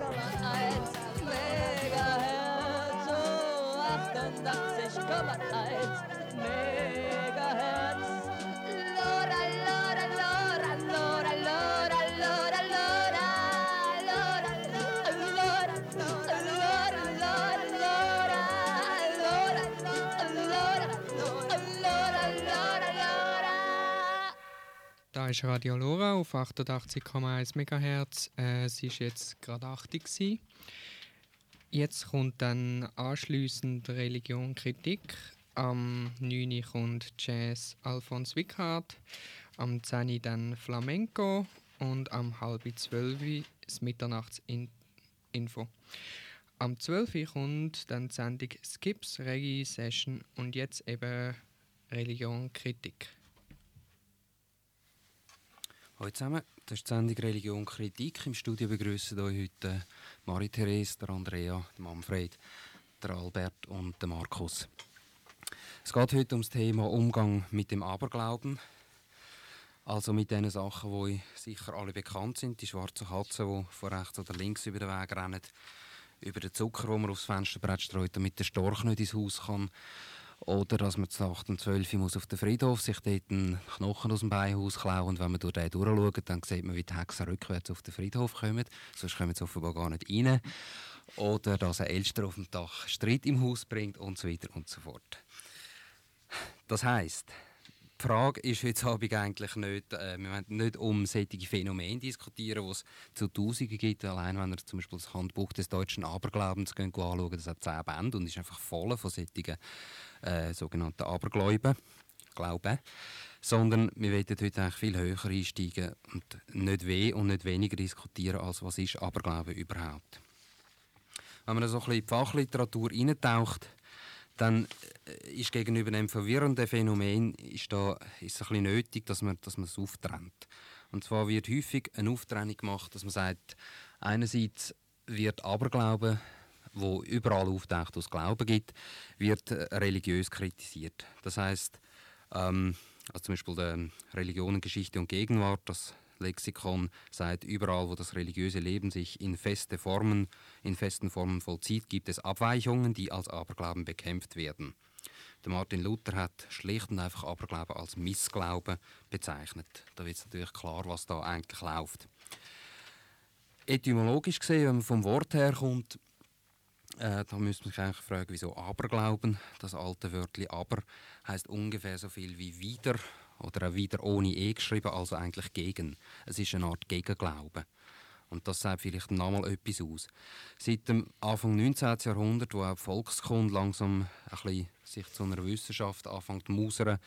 88,1 Megahertz, oh, 88,1 Megahertz. Lora, lora, lora, lora, lora, lora, lora, lora, lora, lora, lora, lora. Da ist Radio Lora auf 88,1 MHz. Es war jetzt gerade 80 gewesen. Jetzt kommt dann anschliessend Religion Kritik. Am 9 Uhr kommt Jazz Alphonse Wickhardt. Am 10 Uhr dann Flamenco. Und am 11:30 das Mitternachtsinfo. Am 12 Uhr kommt dann die Sendung Skips Reggae Session. Und jetzt eben Religion Kritik. Hallo zusammen, das ist die Sendung Religion Kritik. Im Studio begrüßen euch heute Marie-Therese, der Andrea, der Manfred, der Albert und der Markus. Es geht heute um das Thema Umgang mit dem Aberglauben. Also mit den Sachen, die euch sicher alle bekannt sind. Die schwarzen Katzen, die von rechts oder links über den Weg rennen. Über den Zucker, den man aufs Fensterbrett streut, damit der Storch nicht ins Haus kann. Oder dass man zu Nacht um 12 Uhr auf den Friedhof sich dort einen Knochen aus dem Beinhaus klauen. Und wenn man durch den durchschaut, dann sieht man, wie die Hexen rückwärts auf den Friedhof kommen. Sonst kommen sie offenbar gar nicht rein. Oder dass ein Elster auf dem Dach Streit im Haus bringt und so weiter und so fort. Das heisst, die Frage ist heute Abend eigentlich nicht, wir wollen nicht um solche Phänomene diskutieren, die es zu Tausenden gibt. Allein wenn ihr zum Beispiel das Handbuch des deutschen Aberglaubens anschaut, das hat 10 Bände und ist einfach voll von solchen sogenannten Abergläuben. Sondern wir wollen heute eigentlich viel höher einsteigen und nicht nicht weniger diskutieren, als was ist Aberglauben überhaupt. Wenn man so ein bisschen in die Fachliteratur eintaucht, dann ist gegenüber dem verwirrenden Phänomen ist es ein bisschen nötig, dass man es auftrennt. Und zwar wird häufig eine Auftrennung gemacht, dass man sagt, einerseits wird Aberglauben, wo überall auftaucht, wo es Glauben gibt, wird religiös kritisiert. Das heisst, also zum Beispiel der Religionen, Geschichte und Gegenwart, das Lexikon sagt, überall, wo das religiöse Leben sich in festen Formen vollzieht, gibt es Abweichungen, die als Aberglauben bekämpft werden. Der Martin Luther hat schlicht und einfach Aberglauben als Missglauben bezeichnet. Da wird es natürlich klar, was da eigentlich läuft. Etymologisch gesehen, wenn man vom Wort her kommt, da müsste man sich eigentlich fragen, wieso Aberglauben? Das alte Wörtchen aber heisst ungefähr so viel wie wieder oder auch wieder ohne e geschrieben, also eigentlich gegen. Es ist eine Art Gegenglauben. Und das sagt vielleicht nochmal etwas aus. Seit dem Anfang 19. Jahrhundert, wo auch die Volkskunde langsam ein bisschen sich zu einer Wissenschaft anfängt zu mausern,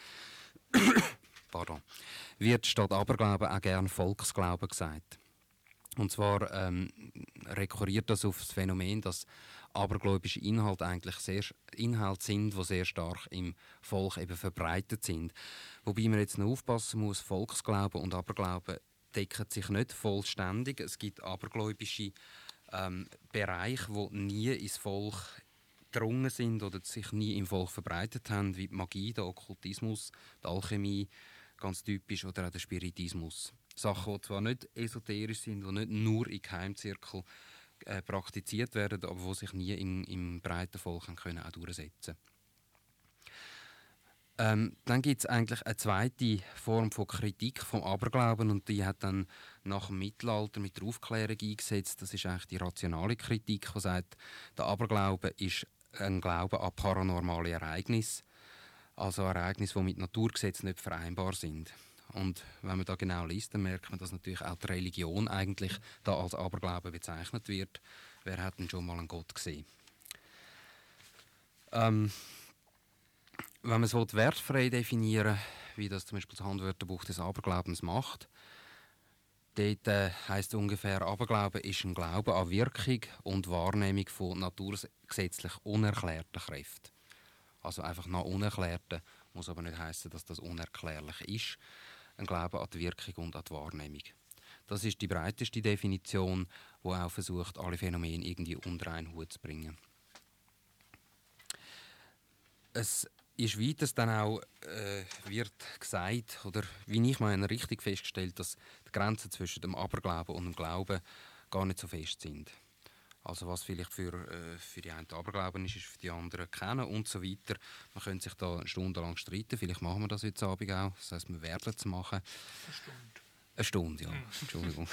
wird statt Aberglauben auch gerne Volksglauben gesagt. Und zwar rekurriert das auf das Phänomen, dass abergläubische Inhalte eigentlich Inhalte sind, die sehr stark im Volk eben verbreitet sind. Wobei man jetzt noch aufpassen muss, Volksglauben und Aberglauben decken sich nicht vollständig. Es gibt abergläubische Bereiche, die nie ins Volk gedrungen sind oder sich nie im Volk verbreitet haben, wie die Magie, der Okkultismus, die Alchemie, ganz typisch, oder auch der Spiritismus. Sachen, die zwar nicht esoterisch sind, die nicht nur in Geheimzirkel praktiziert werden, aber die sich nie im breiten Volk können auch durchsetzen können. Dann gibt es eigentlich eine zweite Form von Kritik vom Aberglauben und die hat dann nach dem Mittelalter mit der Aufklärung eingesetzt. Das ist eigentlich die rationale Kritik, die sagt, der Aberglaube ist ein Glaube an paranormale Ereignisse, also Ereignisse, die mit Naturgesetzen nicht vereinbar sind. Und wenn man da genau liest, dann merkt man, dass natürlich auch die Religion eigentlich da als Aberglaube bezeichnet wird. Wer hat denn schon mal einen Gott gesehen? Wenn man es wertfrei definieren will, wie das zum Beispiel das Handwörterbuch des Aberglaubens macht, dort heisst ungefähr, Aberglaube ist ein Glaube an Wirkung und Wahrnehmung von naturgesetzlich unerklärten Kräften. Also einfach nach Unerklärten, muss aber nicht heissen, dass das unerklärlich ist. Ein Glaube an die Wirkung und an die Wahrnehmung. Das ist die breiteste Definition, die auch versucht, alle Phänomene irgendwie unter einen Hut zu bringen. Es ist weiters dann auch wird gesagt, oder wie ich meine, richtig festgestellt, dass die Grenzen zwischen dem Aberglauben und dem Glauben gar nicht so fest sind. Also was vielleicht für die einen Aberglauben ist für die anderen kennen und so weiter. Man könnte sich da stundenlang streiten. Vielleicht machen wir das heute Abend auch. Das heisst, wir werden es machen. Eine Stunde, ja. Entschuldigung.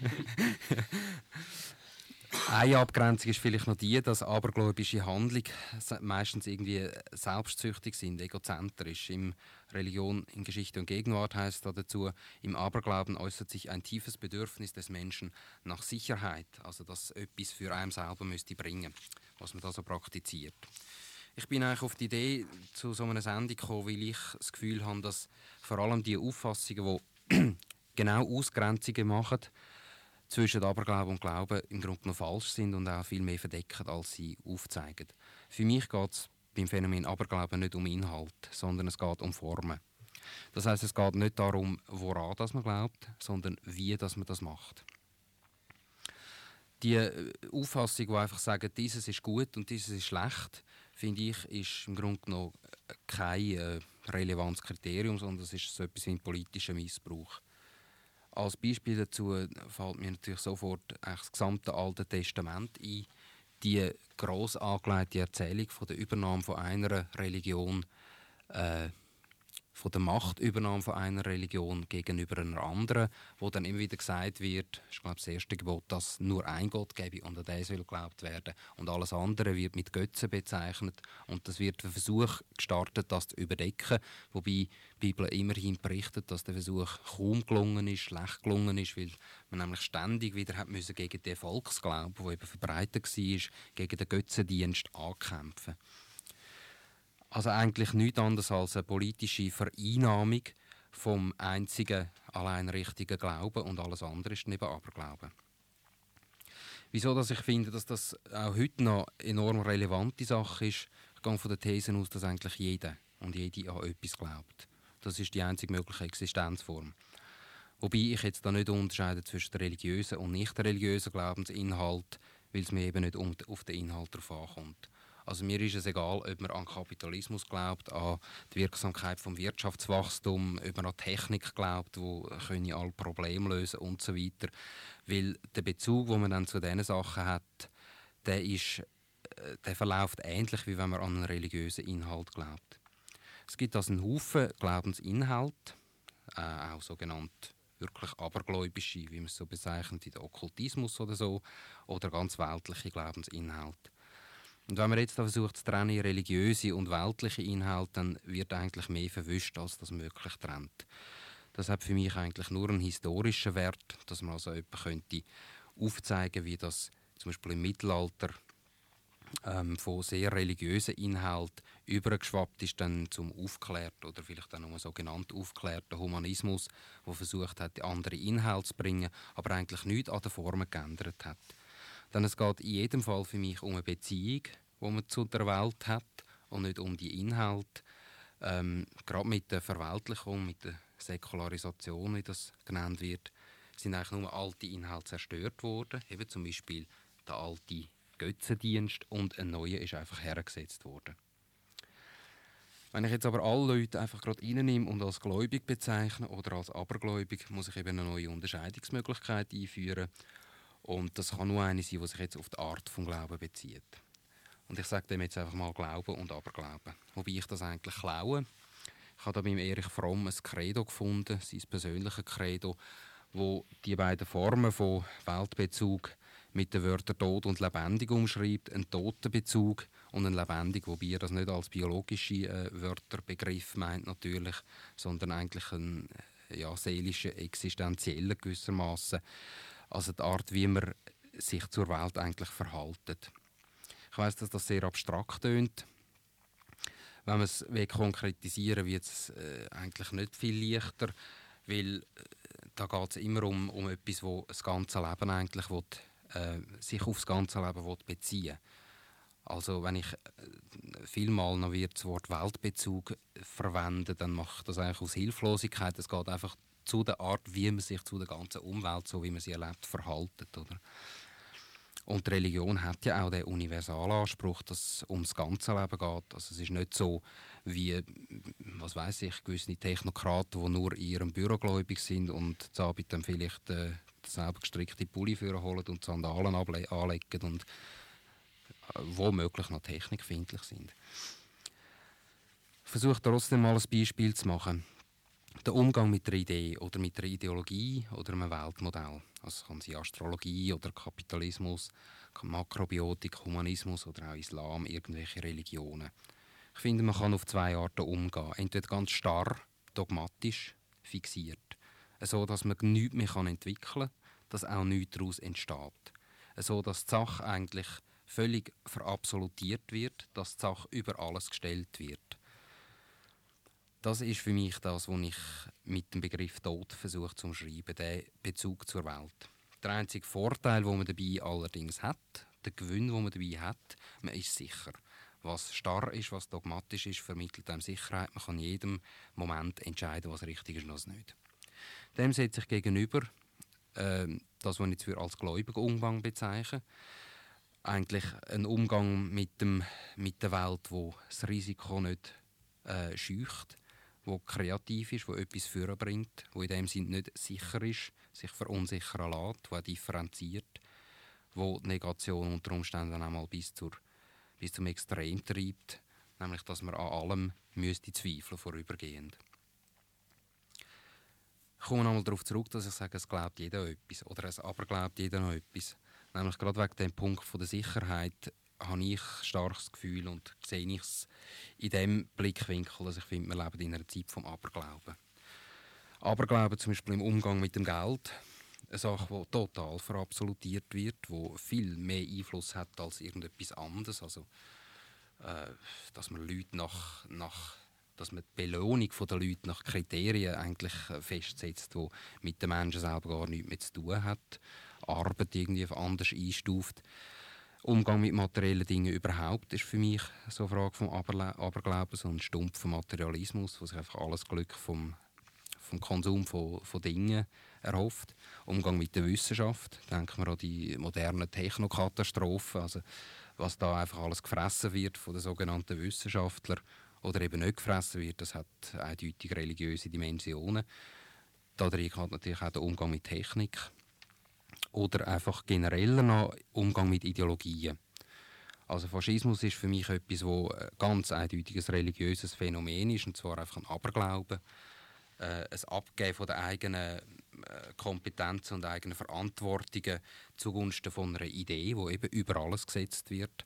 Eine Abgrenzung ist vielleicht noch die, dass abergläubische Handlungen meistens irgendwie selbstsüchtig sind, egozentrisch. In Religion, in Geschichte und Gegenwart heißt da dazu, im Aberglauben äußert sich ein tiefes Bedürfnis des Menschen nach Sicherheit, also dass etwas für einen selber müsste bringen, was man da so praktiziert. Ich bin eigentlich auf die Idee zu so einer Sendung gekommen, weil ich das Gefühl habe, dass vor allem die Auffassungen, die genau Ausgrenzungen machen, zwischen Aberglauben und Glauben im Grunde noch falsch sind und auch viel mehr verdecken, als sie aufzeigen. Für mich geht es beim Phänomen Aberglauben nicht um Inhalt, sondern es geht um Formen. Das heisst, es geht nicht darum, woran das man glaubt, sondern wie das man das macht. Die Auffassung, die einfach sagt, dieses ist gut und dieses ist schlecht, finde ich, ist im Grunde noch kein relevantes Kriterium, sondern es ist so etwas wie ein politischer Missbrauch. Als Beispiel dazu fällt mir natürlich sofort das gesamte Alte Testament ein. Die gross angelegte Erzählung von der Übernahme von einer Religion, von der Machtübernahme von einer Religion gegenüber einer anderen, wo dann immer wieder gesagt wird, ich glaube das erste Gebot, dass nur ein Gott gebe und an den soll geglaubt werden und alles andere wird mit Götzen bezeichnet und das wird der Versuch gestartet, das zu überdecken, wobei die Bibel immerhin berichtet, dass der Versuch kaum gelungen ist, schlecht gelungen ist, weil man nämlich ständig wieder hat müssen gegen den Volksglauben, der eben verbreitet war, gegen den Götzendienst ankämpfen. Also eigentlich nichts anderes als eine politische Vereinnahmung vom einzigen, allein richtigen Glauben und alles andere ist neben Aberglauben. Wieso dass ich finde, dass das auch heute noch eine enorm relevante Sache ist? Ich gehe von der These aus, dass eigentlich jeder und jede an etwas glaubt. Das ist die einzige mögliche Existenzform. Wobei ich jetzt da nicht unterscheide zwischen religiösen und nicht religiösen Glaubensinhalt, weil es mir eben nicht auf den Inhalt drauf ankommt. Also mir ist es egal, ob man an Kapitalismus glaubt, an die Wirksamkeit des Wirtschaftswachstums, ob man an Technik glaubt, die alle Probleme lösen und so weiter. Weil der Bezug, den man dann zu diesen Sachen hat, der verläuft ähnlich, wie wenn man an einen religiösen Inhalt glaubt. Es gibt also einen Haufen Glaubensinhalte, auch sogenannt wirklich abergläubische, wie man es so bezeichnet, wie der Okkultismus oder so, oder ganz weltliche Glaubensinhalte. Und wenn man jetzt da versucht zu trennen, religiöse und weltliche Inhalte, dann wird eigentlich mehr verwischt, als das möglich trennt. Das hat für mich eigentlich nur einen historischen Wert, dass man also könnte aufzeigen, wie das zum Beispiel im Mittelalter von sehr religiösen Inhalten übergeschwappt ist dann zum aufgeklärten oder vielleicht dann nur sogenannten aufgeklärten Humanismus, der versucht hat, andere Inhalte zu bringen, aber eigentlich nichts an den Formen geändert hat. Denn es geht in jedem Fall für mich um eine Beziehung, die man zu der Welt hat und nicht um die Inhalte. Gerade mit der Verweltlichung, mit der Säkularisation, wie das genannt wird, sind eigentlich nur alte Inhalte zerstört worden. Eben zum Beispiel der alte Götzendienst und ein neuer ist einfach hergesetzt worden. Wenn ich jetzt aber alle Leute einfach gerade reinnehme und als gläubig bezeichne oder als abergläubig, muss ich eben eine neue Unterscheidungsmöglichkeit einführen. Und das kann nur eine sein, die sich jetzt auf die Art des Glauben bezieht. Und ich sage dem jetzt einfach mal Glauben und Aberglauben. Wobei ich das eigentlich klaue. Ich habe da beim Erich Fromm ein Credo gefunden, sein persönliches Credo, wo die beiden Formen von Weltbezug mit den Wörtern Tod und Lebendig umschreibt. Ein Totenbezug und ein Lebendig, wobei er das nicht als biologische Wörterbegriff meint natürlich, sondern eigentlich einen seelischen, existenziellen gewissermaßen. Also die Art, wie man sich zur Welt eigentlich verhält. Ich weiss, dass das sehr abstrakt tönt. Wenn man es konkretisieren will, wird es eigentlich nicht viel leichter, weil da geht es immer um etwas, wo das ganze Leben eigentlich sich auf das ganze Leben beziehen will. Also wenn ich vielmal noch das Wort Weltbezug verwende, dann mache ich das eigentlich aus Hilflosigkeit. Es geht einfach zu der Art, wie man sich zu der ganzen Umwelt, so wie man sie erlebt, verhaltet. Oder? Und die Religion hat ja auch den Universalanspruch, dass es ums ganze Leben geht. Also es ist nicht so wie, was weiss ich, gewisse Technokraten, die nur in ihrem Büro gläubig sind und zu Abend dann vielleicht selber gestrickte Pulli holen und Sandalen anlegen und womöglich noch technikfindlich sind. Ich versuche trotzdem mal ein Beispiel zu machen. Der Umgang mit einer Idee oder mit einer Ideologie oder einem Weltmodell. Also kann sein Astrologie oder Kapitalismus, Makrobiotik, Humanismus oder auch Islam, irgendwelche Religionen. Ich finde, man kann auf 2 Arten umgehen. Entweder ganz starr, dogmatisch, fixiert. So, dass man nichts mehr entwickeln kann, dass auch nichts daraus entsteht. So, dass die Sache eigentlich völlig verabsolutiert wird, dass die Sache über alles gestellt wird. Das ist für mich das, was ich mit dem Begriff Tod versuche zu umschreiben, der Bezug zur Welt. Der einzige Vorteil, den man dabei allerdings hat, der Gewinn, den man dabei hat, man ist sicher. Was starr ist, was dogmatisch ist, vermittelt einem Sicherheit. Man kann in jedem Moment entscheiden, was richtig ist und was nicht. Dem setze ich gegenüber, das, was ich jetzt für als gläubigen Umgang bezeichne, eigentlich ein Umgang mit der Welt, wo das Risiko nicht scheucht, wo kreativ ist, wo etwas vorbringt, wo in dem Sinne nicht sicher ist, sich verunsichern lässt, wo differenziert, wo die Negation unter Umständen auch mal bis zum Extrem treibt, nämlich dass man an allem müsste zweifeln vorübergehend. Ich komme nochmal darauf zurück, dass ich sage, es glaubt jeder etwas oder es aber glaubt jeder noch etwas. Nämlich gerade wegen dem Punkt von der Sicherheit habe ich starkes Gefühl und sehe ich es in dem Blickwinkel, dass ich finde, wir leben in einer Zeit vom Aberglauben. Aberglauben zum Beispiel im Umgang mit dem Geld, eine Sache, die total verabsolutiert wird, die viel mehr Einfluss hat als irgendetwas anderes. Also, dass man Leute dass man die Belohnung der Leute nach Kriterien eigentlich festsetzt, die mit den Menschen selber gar nichts mehr zu tun hat, Arbeit irgendwie anders einstuft. Umgang mit materiellen Dingen überhaupt ist für mich so eine Frage vom Aberglauben, so ein stumpfer Materialismus, wo sich einfach alles Glück vom Konsum von Dingen erhofft. Umgang mit der Wissenschaft, denken wir an die modernen Technokatastrophen, also was da einfach alles gefressen wird von den sogenannten Wissenschaftlern oder eben nicht gefressen wird, das hat eindeutig religiöse Dimensionen. Da drin hat natürlich auch der Umgang mit Technik oder einfach generell noch Umgang mit Ideologien. Also Faschismus ist für mich etwas, wo ganz eindeutig ein religiöses Phänomen ist, und zwar einfach ein Aberglauben, ein Abgeben von der eigenen Kompetenzen und eigenen Verantwortungen zugunsten von einer Idee, die eben über alles gesetzt wird.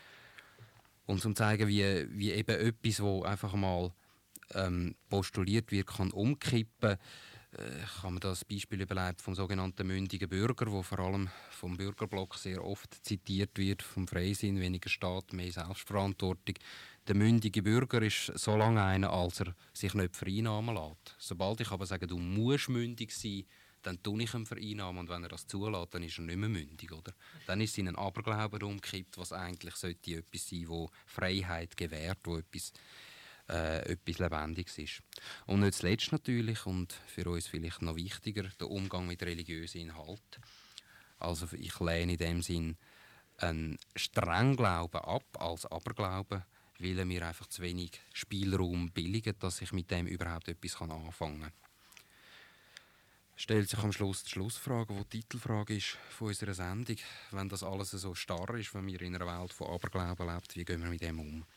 Und um zu zeigen, wie eben etwas, das einfach mal postuliert wird, kann umkippen, kann man das Beispiel überlegen vom sogenannten mündigen Bürger, wo vor allem vom Bürgerblock sehr oft zitiert wird, vom Freisinn, weniger Staat, mehr Selbstverantwortung. Der mündige Bürger ist so lange einer, als er sich nicht vereinnahmen lässt. Sobald ich aber sage, du musst mündig sein, dann tue ich ihn vereinnahmen, und wenn er das zulässt, dann ist er nicht mehr mündig. Oder? Dann ist es in einen Aberglauben umgekippt, was eigentlich sollte etwas sein, wo Freiheit gewährt, wo etwas Lebendiges ist. Und nicht zuletzt natürlich, und für uns vielleicht noch wichtiger, der Umgang mit religiösen Inhalten. Also ich lehne in dem Sinn einen Strengglauben ab als Aberglauben, weil er mir einfach zu wenig Spielraum billigt, dass ich mit dem überhaupt etwas anfangen kann. Stellt sich am Schluss die Schlussfrage, die die Titelfrage ist von unserer Sendung. Wenn das alles so starr ist, wenn wir in einer Welt von Aberglauben leben, wie gehen wir mit dem um?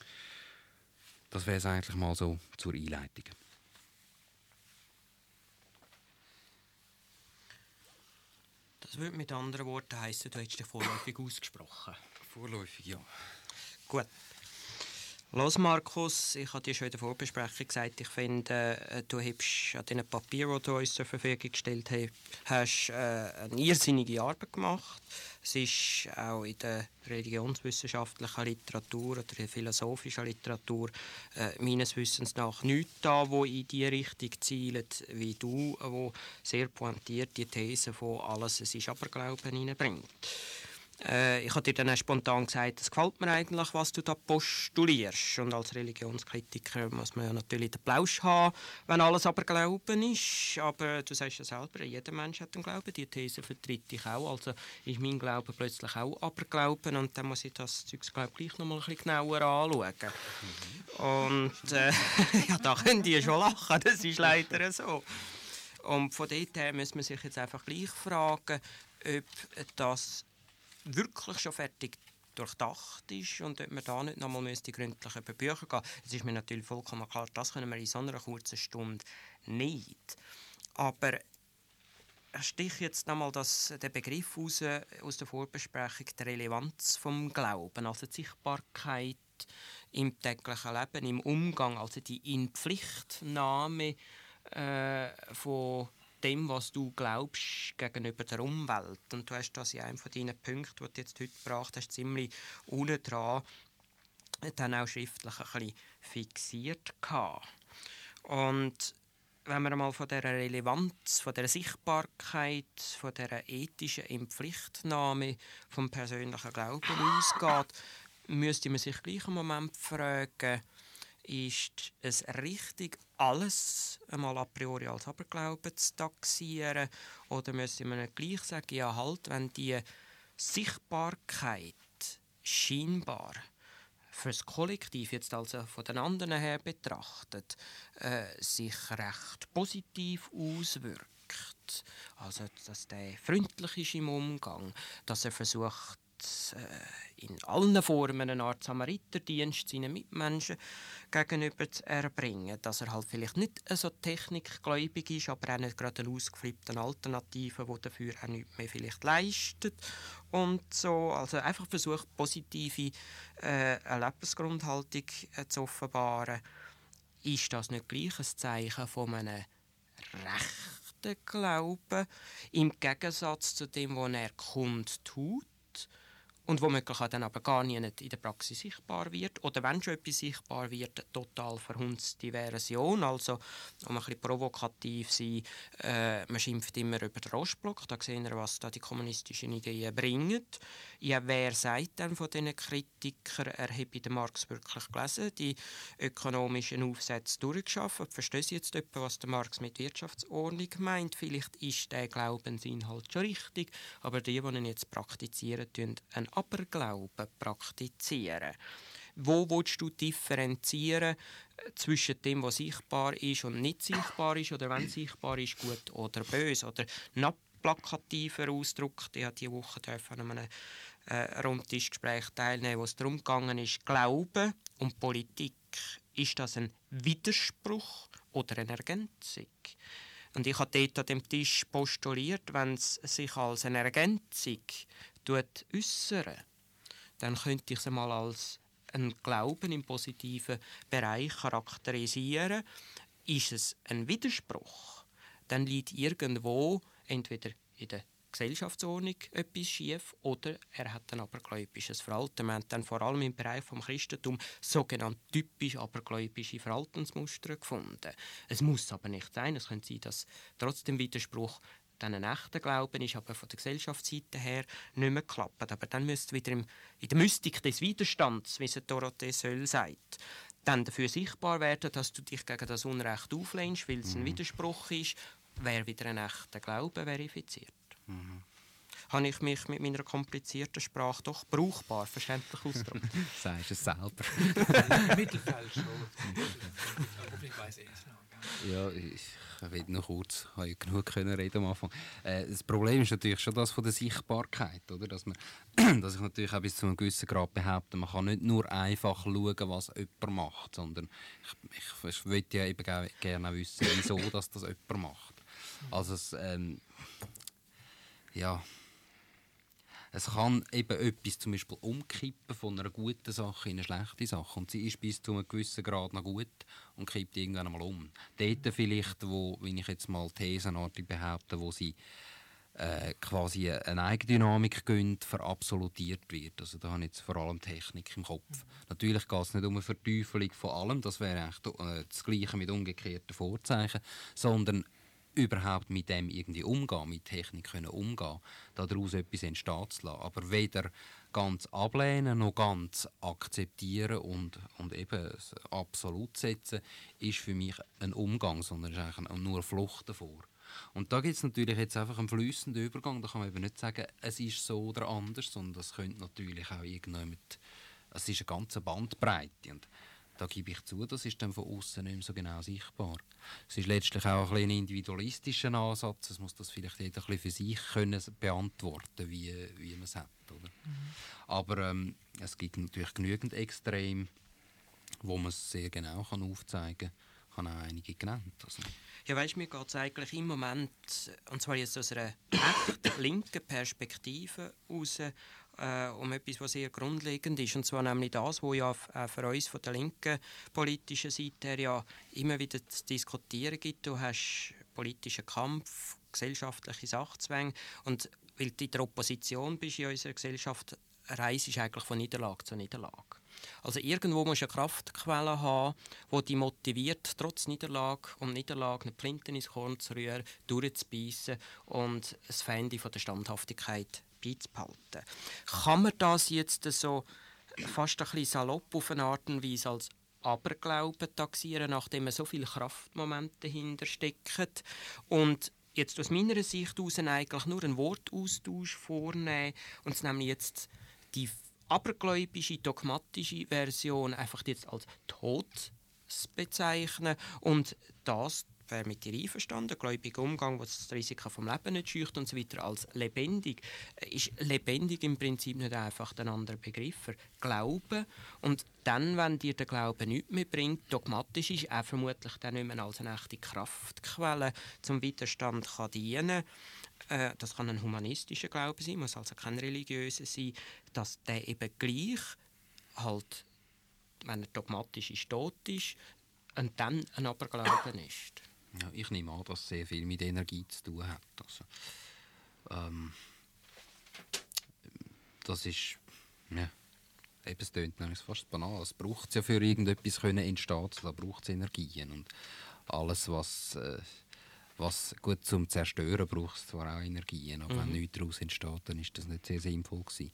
Das wäre es eigentlich mal so zur Einleitung. Das würde mit anderen Worten heissen, du hättest dich vorläufig ausgesprochen. Vorläufig, ja. Gut. Los, Markus, ich habe dir schon in der Vorbesprechung gesagt, ich finde, du hast an diesen Papieren, die du uns zur Verfügung gestellt hast, eine irrsinnige Arbeit gemacht. Es ist auch in der religionswissenschaftlichen Literatur oder der philosophischen Literatur meines Wissens nach nichts da, wo in die Richtung zielt wie du, wo sehr pointiert die These von alles, es ist Aberglauben hineinbringt. Ich habe dir dann spontan gesagt, es gefällt mir eigentlich, was du da postulierst. Und als Religionskritiker muss man ja natürlich den Plausch haben, wenn alles aber Glauben ist. Aber du sagst ja selber, jeder Mensch hat einen Glauben. Die These vertritt ich auch. Also ist mein Glaube plötzlich auch Aberglauben. Und dann muss ich das Zeugs gleich noch mal ein bisschen genauer anschauen. Und ja, da können die schon lachen, das ist leider so. Und von dort her muss man sich jetzt einfach gleich fragen, ob das wirklich schon fertig durchdacht ist und ob man da nicht nochmal gründlich über Bücher gehen müsste. Es ist mir natürlich vollkommen klar, das können wir in so einer kurzen Stunde nicht. Aber ich stiche jetzt nochmal den Begriff aus der Vorbesprechung, die Relevanz vom Glauben, also die Sichtbarkeit im täglichen Leben, im Umgang, also die Inpflichtnahme von dem, was du glaubst, gegenüber der Umwelt. Und du hast das in einem von deinen Punkten, die du jetzt heute gebracht hast, ziemlich unten dran dann auch schriftlich ein bisschen fixiert gehabt. Und wenn man einmal von dieser Relevanz, von dieser Sichtbarkeit, von dieser ethischen Inpflichtnahme vom persönlichen Glauben ausgeht, müsste man sich gleich im Moment fragen, ist es richtig, alles einmal a priori als Aberglauben zu taxieren? Oder müsste man nicht gleich sagen, ja halt, wenn die Sichtbarkeit scheinbar fürs Kollektiv, jetzt also von den anderen her betrachtet, sich recht positiv auswirkt. Also, dass der freundlich ist im Umgang, dass er versucht, in allen Formen eine Art Samariterdienst seinen Mitmenschen gegenüber zu erbringen. Dass er halt vielleicht nicht so technikgläubig ist, aber auch nicht gerade eine ausgeflippte Alternative, die dafür auch nichts mehr vielleicht leistet. Und so, also einfach versucht, positive eine Lebensgrundhaltung zu offenbaren. Ist das nicht gleich ein Zeichen von einem rechten Glauben, im Gegensatz zu dem, was er kundtut? Und womöglich dann aber gar nicht in der Praxis sichtbar wird. Oder wenn schon etwas sichtbar wird, eine total verhunzte Version. Also, um ein bisschen provokativ zu sein, man schimpft immer über den Ostblock. Da sehen wir, was da die kommunistischen Ideen bringen. Ja, wer sagt denn von diesen Kritikern, er habe den Marx wirklich gelesen, die ökonomischen Aufsätze durchgeschafft? Verstehen Sie jetzt etwa, was der Marx mit Wirtschaftsordnung meint? Vielleicht ist der Glaubensinhalt schon richtig, aber die ihn jetzt praktizieren, tun einen Aberglauben praktizieren. Wo willst du differenzieren zwischen dem, was sichtbar ist und nicht sichtbar ist, oder wenn sichtbar ist, gut oder böse? Oder noch plakativer Ausdruck, ich durfte diese Woche an einem Rundtischgespräch teilnehmen, wo es darum gegangen ist, Glauben und Politik. Ist das ein Widerspruch oder eine Ergänzung? Und ich habe dort an dem Tisch postuliert, wenn es sich als eine Ergänzung äußern, dann könnte ich es einmal als einen Glauben im positiven Bereich charakterisieren. Ist es ein Widerspruch, dann liegt irgendwo entweder in der Gesellschaftsordnung etwas schief oder er hat ein abergläubisches Verhalten. Wir haben dann vor allem im Bereich des Christentums sogenannte typisch abergläubische Verhaltensmuster gefunden. Es muss aber nicht sein. Es könnte sein, dass trotzdem Widerspruch dann ein echter Glauben ist, aber von der Gesellschaftsseite her nicht mehr klappt. Aber dann müsste wieder in der Mystik des Widerstands, wie es Dorothee Söll sagt, dann dafür sichtbar werden, dass du dich gegen das Unrecht auflehnst, weil es ein Widerspruch ist, wäre wieder ein echter Glaube verifiziert. Habe ich mich mit meiner komplizierten Sprache doch brauchbar, verständlich ausgedrückt? Sagst es selber. Mittelfeld schon. Ich weiss es noch. Ja, ich will noch kurz, habe ich genug reden am Anfang. Das Problem ist natürlich schon das von der Sichtbarkeit, oder? Dass ich natürlich auch bis zu einem gewissen Grad behaupte, man kann nicht nur einfach schauen, was jemand macht, sondern ich möchte ja eben gerne wissen, wieso das jemand macht. Also es kann eben etwas zum Beispiel umkippen von einer guten Sache in eine schlechte Sache. Und sie ist bis zu einem gewissen Grad noch gut und kippt irgendwann einmal um. Dort vielleicht, wo, wenn ich jetzt mal thesenartig behaupte, wo sie quasi eine Eigendynamik gönnt, verabsolutiert wird. Also da habe ich jetzt vor allem Technik im Kopf. Natürlich geht es nicht um eine Verteufelung von allem, das wäre eigentlich das Gleiche mit umgekehrten Vorzeichen, sondern überhaupt mit dem irgendwie umgehen, mit Technik können umgehen, daraus etwas entstehen zu lassen. Aber weder ganz ablehnen noch ganz akzeptieren und eben absolut setzen, ist für mich ein Umgang, sondern ist eigentlich nur eine Flucht davor. Und da gibt es natürlich jetzt einfach einen fließenden Übergang. Da kann man eben nicht sagen, es ist so oder anders, sondern das könnte natürlich auch irgendjemand, es ist eine ganze Bandbreite. Und Da gebe ich zu, das ist dann von außen nicht mehr so genau sichtbar. Es ist letztlich auch ein individualistischer Ansatz. Es muss das vielleicht jeder ein bisschen für sich können beantworten, wie man es hat. Oder? Aber es gibt natürlich genügend Extreme, wo man es sehr genau aufzeigen kann. Ich habe auch einige genannt. Also. Ja, weißt du, mir geht es eigentlich im Moment, und zwar jetzt aus einer echt linken Perspektive heraus, um etwas, was sehr grundlegend ist, und zwar nämlich das, was ja für uns von der linken politischen Seite her ja immer wieder zu diskutieren gibt. Du hast politischen Kampf, gesellschaftliche Sachzwänge, und weil du in der Opposition bist in unserer Gesellschaft, reist ist eigentlich von Niederlage zu Niederlage. Also irgendwo musst du eine Kraftquelle haben, die dich motiviert, trotz Niederlage und Niederlage eine Flinte ins Korn zu rühren, durchzubeissen und das Fähnchen von der Standhaftigkeit beizubehalten. Kann man das jetzt so fast ein bisschen salopp auf eine Art und Weise als Aberglauben taxieren, nachdem so viele Kraftmomente dahinter stecken? Und jetzt aus meiner Sicht aus eigentlich nur einen Wortaustausch vornehmen und es nämlich jetzt die abergläubische, dogmatische Version einfach jetzt als tot bezeichnen und das wäre mit dir einverstanden, gläubiger Umgang, was das Risiko vom Leben nicht scheucht und so weiter, als lebendig. Ist lebendig im Prinzip nicht einfach ein anderer Begriff für Glauben, und dann, wenn dir der Glaube nichts mehr bringt, dogmatisch ist er vermutlich dann nicht mehr als eine echte Kraftquelle zum Widerstand kann dienen. Das kann ein humanistischer Glaube sein, muss also kein religiöser sein, dass der eben gleich halt, wenn er dogmatisch ist, tot ist und dann ein Aberglauben ist. Ja, ich nehme an, dass es sehr viel mit Energie zu tun hat. Also, das ist, ja, eben, es tönt nämlich fast banal. Es braucht ja für irgendetwas entstehen, da braucht es Energien. Und alles, was gut zum Zerstören braucht, es zwar auch Energien, aber wenn nichts daraus entsteht, dann ist das nicht sehr sinnvoll gewesen.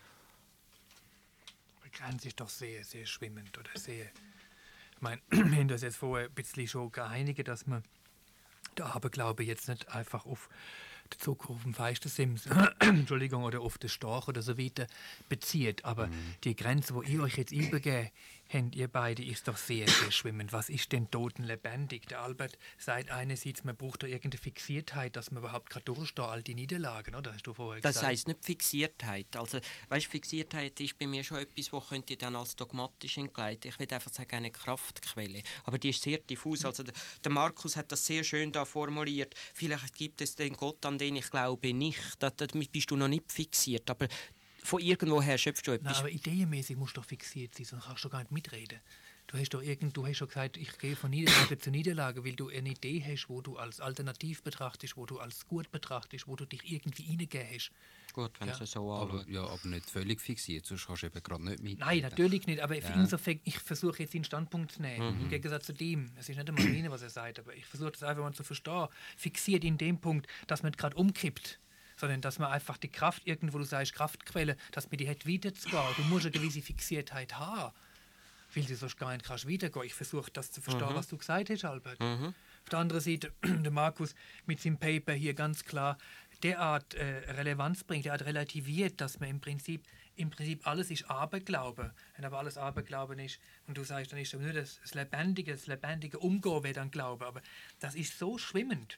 Die Grenze ist doch sehr, sehr schwimmend oder sehr. Ich meine, wir haben das jetzt vorher ein bisschen schon geeinigt, dass man den Aberglaube jetzt nicht einfach auf den Zucker auf dem Feistersims Entschuldigung, oder auf den Storch oder so weiter bezieht. Aber die Grenze, wo ihr euch jetzt übergeben habt, ihr beide, ist doch sehr, sehr schwimmend. Was ist denn Toten lebendig? Der Albert sagt einerseits, man braucht da irgendeine Fixiertheit, dass man überhaupt gerade durchsteht, all die Niederlagen, oder? Hast du vorher gesagt. Das heisst nicht Fixiertheit. Also, weißt, Fixiertheit ist bei mir schon etwas, das könnte dann als dogmatisch entgleiten. Ich würde einfach sagen, eine Kraftquelle. Aber die ist sehr diffus. Also, der Markus hat das sehr schön da formuliert. Vielleicht gibt es den Gott, an den ich glaube, nicht. Damit bist du noch nicht fixiert. Aber von irgendwoher schöpfst du etwas. Nein, aber ideenmäßig musst du doch fixiert sein, sonst kannst du gar nicht mitreden. Du hast schon gesagt, ich gehe von Niederlage zu Niederlage, weil du eine Idee hast, wo du als alternativ betrachtest, wo du als gut betrachtest, wo du dich irgendwie reingegeben hast. Gut, wenn es so Aber nicht völlig fixiert, sonst kannst du eben gerade nicht mitreden. Nein, natürlich nicht, aber insofern, ich versuche jetzt den Standpunkt zu nehmen, im Gegensatz zu dem. Es ist nicht einmal meine, was er sagt, aber ich versuche das einfach mal zu verstehen. Fixiert in dem Punkt, dass man gerade umkippt, sondern dass man einfach die Kraft, irgendwo du sagst, Kraftquelle, dass man die hat weiterzugehen. Du musst eine gewisse Fixiertheit haben, weil du sonst gar nicht kannst weitergehen. Ich versuche das zu verstehen, was du gesagt hast, Albert. Auf der anderen Seite, der Markus mit seinem Paper hier ganz klar derart Relevanz bringt, derart relativiert, dass man im Prinzip alles ist Aberglaube. Wenn aber alles Aberglaube ist, und du sagst, dann ist das nur das lebendige Umgehen wäre dann Glaube. Aber das ist so schwimmend.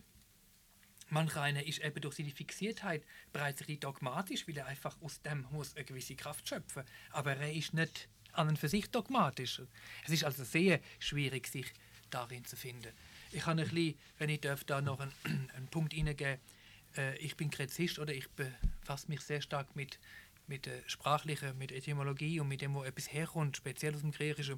Manch einer ist eben durch seine Fixiertheit bereits ein bisschen dogmatisch, weil er einfach aus dem muss eine gewisse Kraft schöpfen. Aber er ist nicht an und für sich dogmatisch. Es ist also sehr schwierig, sich darin zu finden. Ich habe ein bisschen, wenn ich darf, da noch einen Punkt hineingeben. Ich bin Gräzist, oder ich befasse mich sehr stark mit sprachlichen, mit Etymologie und mit dem, wo etwas herkommt, speziell aus dem Griechischen.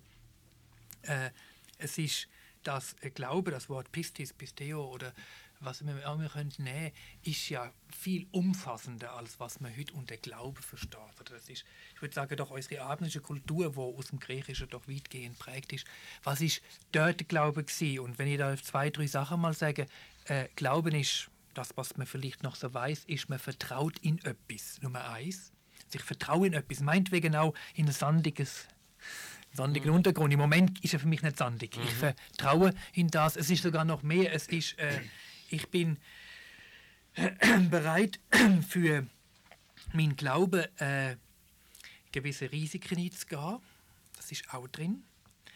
Es ist das Glaube, das Wort Pistis, Pisteo oder was wir auch nehmen können, ist ja viel umfassender, als was man heute unter Glaube versteht. Das ist, ich würde sagen, doch unsere abendliche Kultur, die aus dem Griechischen doch weitgehend prägt ist. Was ist dort der Glaube gewesen? Und wenn ich da 2, 3 Sachen mal sage, Glauben ist, das, was man vielleicht noch so weiß, ist, man vertraut in etwas. Nummer 1. Also ich vertraue in etwas, meinetwegen auch in ein sandigen Untergrund. Im Moment ist er für mich nicht sandig. Ich vertraue in das. Es ist sogar noch mehr. Es ist, ich bin bereit, für meinen Glauben gewisse Risiken einzugehen. Das ist auch drin.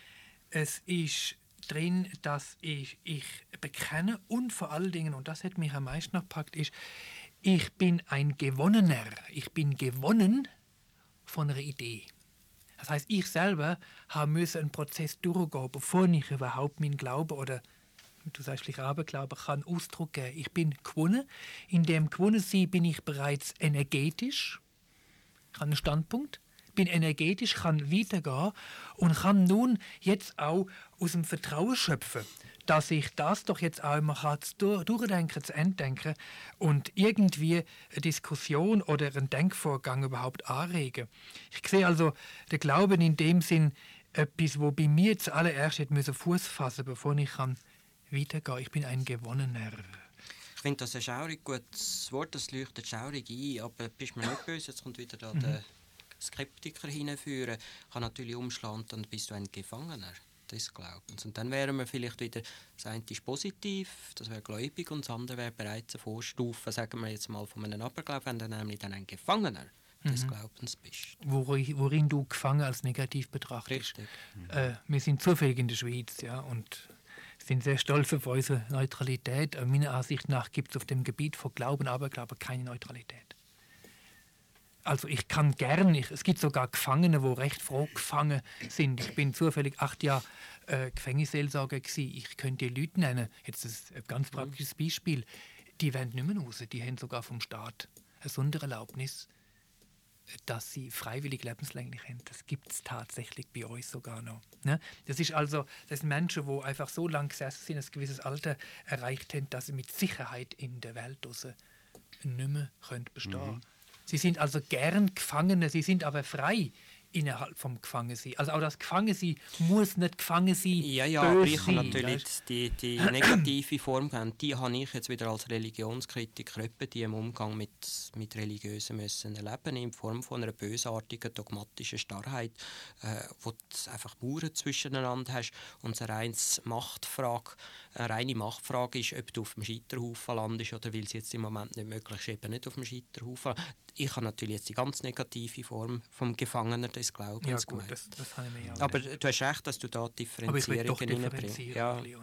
Es ist drin, dass ich bekenne und vor allen Dingen, und das hat mich am meisten gepackt, ist, ich bin ein Gewonnener. Ich bin gewonnen von einer Idee. Das heißt, ich selber musste einen Prozess durchgehen, bevor ich überhaupt meinen Glauben oder, du sagst vielleicht Aberglauben, kann Ausdruck geben. Ich bin gewonnen. In dem Gewonnensein bin ich bereits energetisch. Ich habe einen Standpunkt, bin energetisch, kann weitergehen und kann nun jetzt auch aus dem Vertrauen schöpfen, dass ich das doch jetzt auch immer durchdenken, zu entdenken und irgendwie eine Diskussion oder einen Denkvorgang überhaupt anregen. Ich sehe also den Glauben in dem Sinn etwas, wo bei mir zuallererst Fuß fassen, bevor ich weitergehen kann. Ich bin ein Gewonnener. Ich finde das ein schaurig gutes Wort, das leuchtet schaurig ein, aber bist mir nicht böse, jetzt kommt wieder da der Skeptiker hinführen. Kann natürlich umschlagen, dann bist du ein Gefangener des Glaubens. Und dann wären wir vielleicht wieder, das eine ist positiv, das wäre gläubig, und das andere wäre bereits eine Vorstufe, sagen wir jetzt mal, von einem Aberglauben, wenn du nämlich dann ein Gefangener des Glaubens bist. Worin du gefangen als negativ betrachtest. Richtig. Wir sind zufällig in der Schweiz, ja, und sind sehr stolz auf unsere Neutralität. Aber meiner Ansicht nach gibt es auf dem Gebiet von Glauben, Aberglauben keine Neutralität. Also ich kann gern, es gibt sogar Gefangene, die recht froh gefangen sind. Ich bin zufällig 8 Jahre Gefängnisseelsorger gewesen. Ich könnte die Leute nennen, jetzt ein ganz praktisches Beispiel, die wollen nicht mehr raus, die haben sogar vom Staat eine Sondererlaubnis, dass sie freiwillig lebenslänglich haben. Das gibt es tatsächlich bei uns sogar noch. Ne? Das sind Menschen, die einfach so lange gesessen sind, ein gewisses Alter erreicht haben, dass sie mit Sicherheit in der Welt draussen nicht mehr bestehen können. Sie sind also gern Gefangene, sie sind aber frei innerhalb vom Gefangensein. Also auch das Gefangensein muss nicht Gefangensein Ja, aber ich habe natürlich die negative Form gegeben. Die habe ich jetzt wieder als Religionskritiker die im Umgang mit Religiösen müssen erleben, in Form von einer bösartigen, dogmatischen Starrheit, wo du einfach Mauern zwischeneinander hast und eine reine Machtfrage ist, ob du auf dem Scheiterhaufen landest oder weil es jetzt im Moment nicht möglich ist, eben nicht auf dem Scheiterhaufen. Ich habe natürlich jetzt die ganz negative Form vom Gefangener des Glaubens gemeint. Das habe ich mir ja. Aber du hast recht, dass du da Differenzierungen reinbringst. Ja. Ich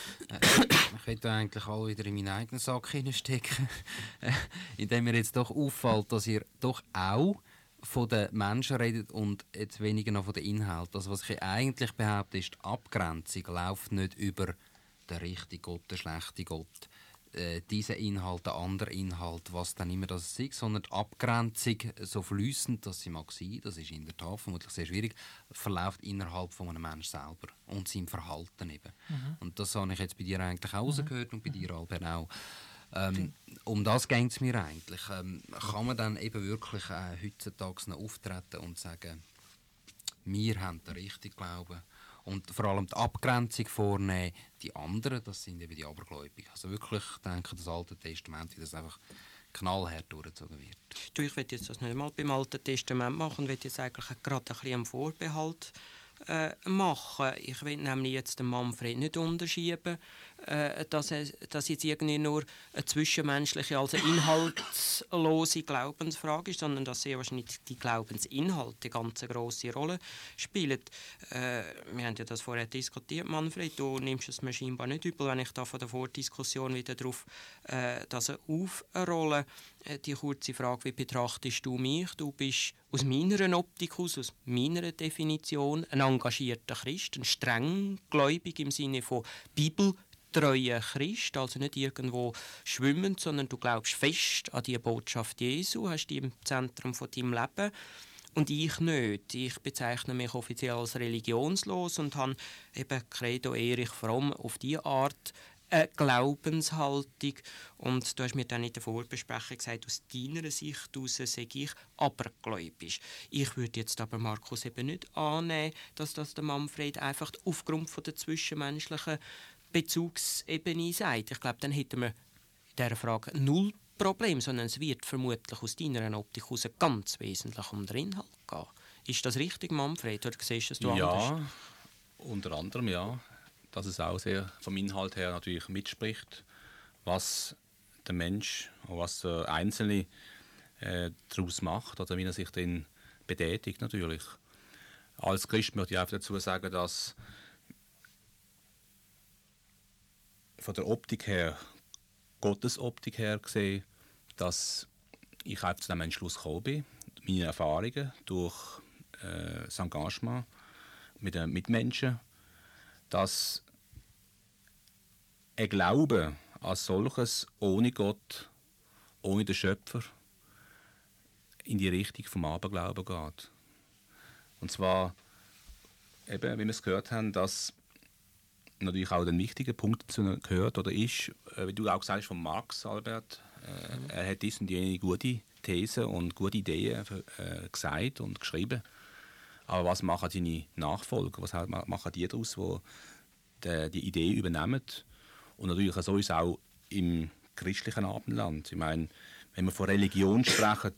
hätte eigentlich alle wieder in meinen eigenen Sack hineinstecken, indem mir jetzt doch auffällt, dass ihr doch auch von den Menschen redet und jetzt weniger noch von den Inhalten. Also was ich eigentlich behaupte, ist, die Abgrenzung läuft nicht über den richtigen Gott, den schlechten Gott, diese Inhalt, der andere Inhalt, was dann immer das ist, sondern die Abgrenzung, so fließend dass sie mag sein, das ist in der Tat vermutlich sehr schwierig, verläuft innerhalb von einem Menschen selber und seinem Verhalten eben. Und das habe ich jetzt bei dir eigentlich auch rausgehört und bei dir, Albert, auch. Um das geht es mir eigentlich. Kann man dann eben wirklich heutzutage noch auftreten und sagen, wir haben den richtigen Glauben und vor allem die Abgrenzung vornehmen, die anderen, das sind eben die Abergläubigen. Also wirklich, ich denke, das Alte Testament, wie das einfach knallhart durchgezogen wird. Du, ich will jetzt das nicht mal beim Alten Testament machen, ich will jetzt eigentlich gerade ein bisschen einen Vorbehalt machen. Ich will nämlich jetzt den Manfred nicht unterschieben, dass jetzt irgendwie nur eine zwischenmenschliche, also inhaltslose Glaubensfrage ist, sondern dass sehr wahrscheinlich die Glaubensinhalte eine ganz grosse Rolle spielen. Wir haben ja das vorher diskutiert, Manfred, du nimmst es mir scheinbar nicht übel, wenn ich da von der Vordiskussion wieder darauf aufrolle. Die kurze Frage, wie betrachtest du mich? Du bist aus meiner Optik aus meiner Definition ein engagierter Christ, ein strenggläubig im Sinne von bibeltreuer Christ, also nicht irgendwo schwimmend, sondern du glaubst fest an die Botschaft Jesu, hast die im Zentrum von deinem Leben. Und ich nicht. Ich bezeichne mich offiziell als religionslos und habe eben Credo Erich Fromm auf diese Art eine Glaubenshaltung. Und du hast mir dann in der Vorbesprechung gesagt, aus deiner Sicht heraus sage ich abergläubisch. Ich würde jetzt aber Markus eben nicht annehmen, dass das der Manfred einfach aufgrund von der zwischenmenschlichen Bezugsebene sagt. Ich glaube, dann hätten wir in dieser Frage null Problem, sondern es wird vermutlich aus deiner Optik heraus ganz wesentlich um den Inhalt gehen. Ist das richtig, Manfred, oder siehst du es anders? Ja, unter anderem ja. Dass es auch sehr vom Inhalt her natürlich mitspricht, was der Mensch und was der Einzelne daraus macht, oder wie er sich dann betätigt natürlich. Als Christ möchte ich einfach dazu sagen, dass von der Optik her, Gottes Optik her gesehen, dass ich einfach zu dem Entschluss gekommen bin, meine Erfahrungen durch das Engagement mit den Mitmenschen, dass ein Glaube als solches ohne Gott, ohne den Schöpfer, in die Richtung vom Aberglauben geht. Und zwar, eben, wie wir es gehört haben, dass natürlich auch ein wichtiger Punkt dazu gehört oder ist, wie du auch gesagt hast, von Marx, Albert, er hat dies und jene gute Thesen und gute Ideen gesagt und geschrieben. Aber was machen seine Nachfolger? Was machen die daraus, die die Idee übernehmen? Und natürlich so ist es auch im christlichen Abendland. Ich meine, wenn wir von Religion sprechen,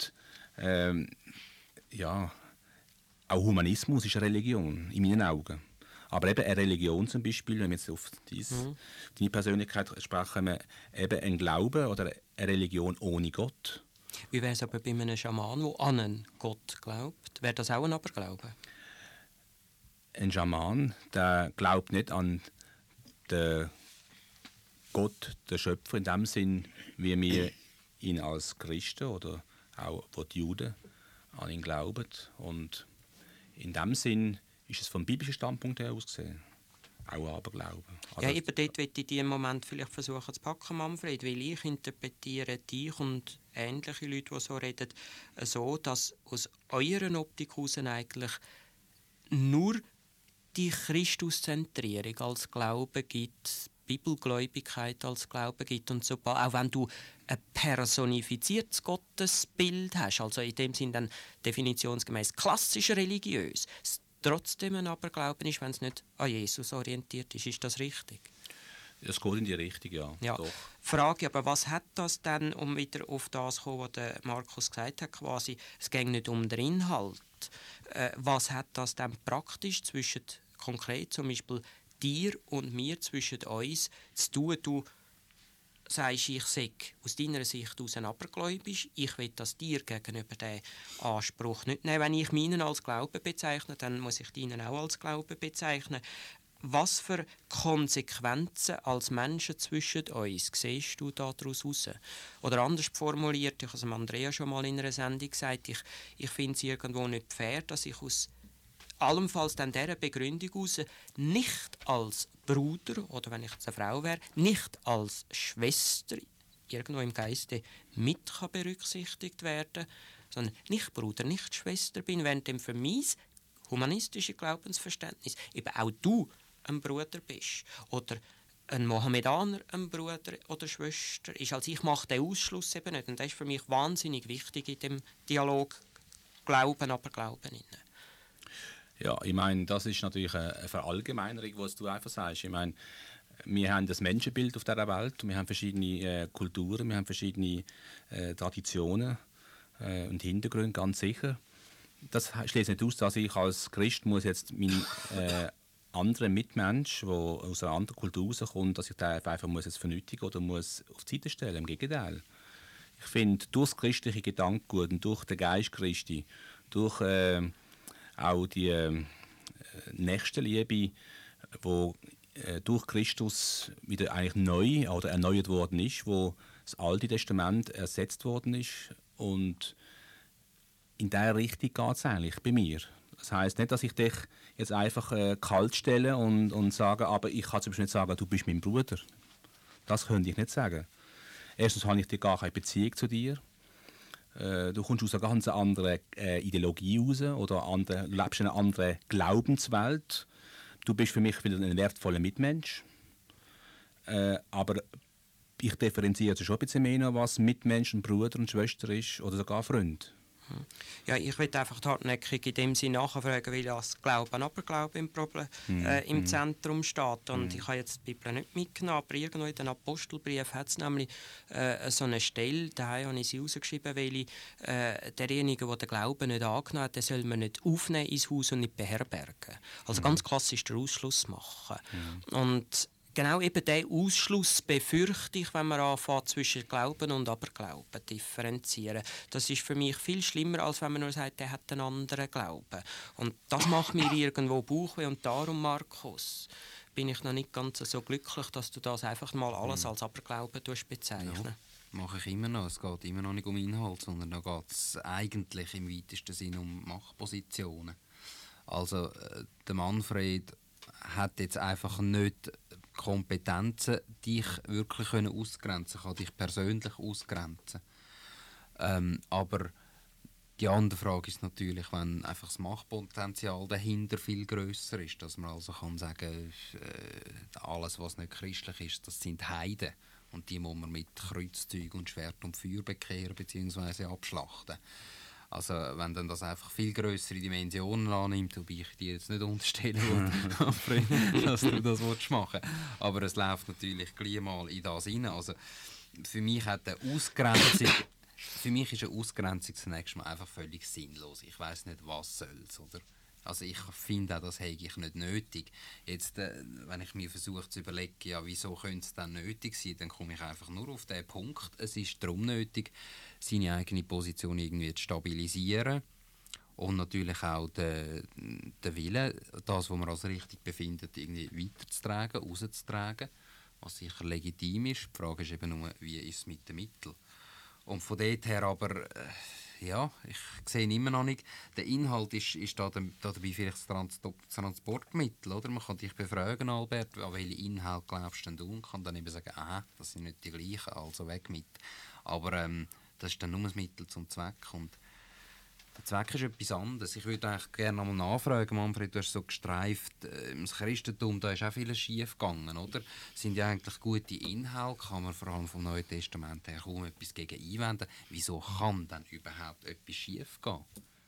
ja, auch Humanismus ist eine Religion, in meinen Augen. Aber eben eine Religion zum Beispiel, wenn wir jetzt auf deine Persönlichkeit sprechen, eben ein Glaube oder eine Religion ohne Gott. Wie wäre es aber bei einem Schaman, der an einen Gott glaubt? Wäre das auch ein Aberglaube? Ein Schaman, der glaubt nicht an den Gott, den Schöpfer, in dem Sinn, wie wir ihn als Christen oder auch die Juden an ihn glauben. Und in dem Sinn ist es vom biblischen Standpunkt her aus gesehen auch Aberglaube. Also, ja, eben dort möchte ich in diesem Moment vielleicht versuchen zu packen, Manfred, weil ich interpretiere dich und ähnliche Leute, die so reden, so, dass aus eurer Optik heraus eigentlich nur die Christuszentrierung als Glaube gibt, Bibelgläubigkeit als Glaube gibt und so, auch wenn du ein personifiziertes Gottesbild hast, also in dem Sinn dann definitionsgemäß klassisch religiös, trotzdem ein Aberglauben ist, wenn es nicht an Jesus orientiert ist. Ist das richtig? Es geht in die Richtung, ja. Ja. Doch. Frage, aber was hat das denn, um wieder auf das zu kommen, was der Markus gesagt hat, quasi, es geht nicht um den Inhalt. Was hat das denn praktisch zwischen, konkret zum Beispiel dir und mir, zwischen uns zu tun? Du sagst, ich sei aus deiner Sicht aus ein abergläubisch, ich will das dir gegenüber diesen Anspruch nicht nehmen. Wenn ich meinen als Glauben bezeichne, dann muss ich deinen auch als Glauben bezeichnen. Was für Konsequenzen als Menschen zwischen uns siehst du daraus heraus? Oder anders formuliert, ich habe es Andrea schon mal in einer Sendung gesagt, ich finde es irgendwo nicht fair, dass ich aus allenfalls dann dieser Begründung heraus nicht als Bruder, oder wenn ich jetzt eine Frau wäre, nicht als Schwester irgendwo im Geiste mit kann berücksichtigt werden, sondern nicht Bruder, nicht Schwester bin, während dem für mich humanistische Glaubensverständnis eben auch du ein Bruder bist oder ein Mohammedaner ein Bruder oder Schwester ist. Also ich mache den Ausschluss eben nicht und das ist für mich wahnsinnig wichtig in dem Dialog Glauben, aber Glauben inne. Ja, ich meine, das ist natürlich eine Verallgemeinerung, was du einfach sagst. Ich meine, wir haben das Menschenbild auf dieser Welt, wir haben verschiedene Kulturen, wir haben verschiedene Traditionen und Hintergründe, ganz sicher. Das schließt nicht aus, dass ich als Christ muss jetzt meinen anderen Mitmensch, der aus einer anderen Kultur rauskommt, dass ich den einfach muss jetzt vernötigen oder muss auf die Seite stellen. Im Gegenteil. Ich finde, durch das christliche Gedankengut und durch den Geist Christi, durch auch die Nächstenliebe, die durch Christus wieder eigentlich neu oder erneuert worden ist, wo das Alte Testament ersetzt worden ist. Und in dieser Richtung geht es eigentlich bei mir. Das heisst nicht, dass ich dich jetzt einfach kalt stelle und sage, aber ich kann zum Beispiel nicht sagen, du bist mein Bruder. Das könnte ich nicht sagen. Erstens habe ich gar keine Beziehung zu dir. Du kommst aus einer ganz anderen Ideologie raus oder lebst in einer anderen Glaubenswelt. Du bist für mich wieder ein wertvoller Mitmensch. Aber ich differenziere schon ein bisschen mehr, was Mitmensch, Bruder und Schwester ist oder sogar Freund. Ja, ich will einfach hartnäckig in dem Sinne nachfragen, weil das Glauben, Aberglauben im Zentrum steht. Und ich habe jetzt die Bibel nicht mitgenommen, aber irgendwo in den Apostelbrief hat es nämlich so eine Stelle, da habe ich sie rausgeschrieben, weil derjenige, der den Glauben nicht angenommen hat, den soll man nicht aufnehmen ins Haus und nicht beherbergen. Also ganz klassisch den Ausschluss machen. Und genau eben diesen Ausschluss befürchte ich, wenn man anfängt, zwischen Glauben und Aberglauben differenzieren. Das ist für mich viel schlimmer, als wenn man nur sagt, der hat einen anderen Glauben. Und das macht mir irgendwo Bauchweh. Und darum, Markus, bin ich noch nicht ganz so glücklich, dass du das einfach mal alles als Aberglauben bezeichnen. Ja, mache ich immer noch. Es geht immer noch nicht um Inhalt, sondern da geht es eigentlich im weitesten Sinne um Machtpositionen. Also der Manfred hat jetzt einfach nicht Kompetenzen, dich wirklich ausgrenzen, kann dich persönlich ausgrenzen. Aber die andere Frage ist natürlich, wenn einfach das Machtpotenzial dahinter viel grösser ist, dass man also kann sagen, alles, was nicht christlich ist, das sind Heiden. Und die muss man mit Kreuzzeug und Schwert und Feuer bekehren bzw. abschlachten. Also wenn dann das einfach viel grössere Dimensionen annimmt, wobei ich dir jetzt nicht unterstellen will, dass du das machen willst. Aber es läuft natürlich gleich mal in das hinein. Also für mich hat für mich ist eine Ausgrenzung zunächst mal einfach völlig sinnlos. Ich weiss nicht, was soll's, oder? Also ich finde auch, das hätte ich nicht nötig. Jetzt, wenn ich mir versuche zu überlegen, ja, wieso könnte es dann nötig sein, dann komme ich einfach nur auf den Punkt. Es ist darum nötig, seine eigene Position irgendwie zu stabilisieren und natürlich auch den Willen, das, was man als richtig befindet, irgendwie weiterzutragen, rauszutragen, was sicher legitim ist. Die Frage ist eben nur, wie ist es mit den Mitteln? Und von dort her aber, ja, ich sehe immer noch nicht, der Inhalt ist dabei vielleicht das Transportmittel, oder? Man kann dich befragen, Albert, an welchen Inhalt glaubst denn du? Und kann dann eben sagen, das sind nicht die gleichen, also weg mit. Aber das ist dann nur ein Mittel zum Zweck. Und der Zweck ist etwas anderes. Ich würde eigentlich gerne noch mal nachfragen, Manfred, du hast so gestreift, im Christentum, da ist auch vieles schief gegangen, oder? Sind ja eigentlich gute Inhalte, kann man vor allem vom Neuen Testament her kaum etwas gegen einwenden. Wieso kann dann überhaupt etwas schief gehen?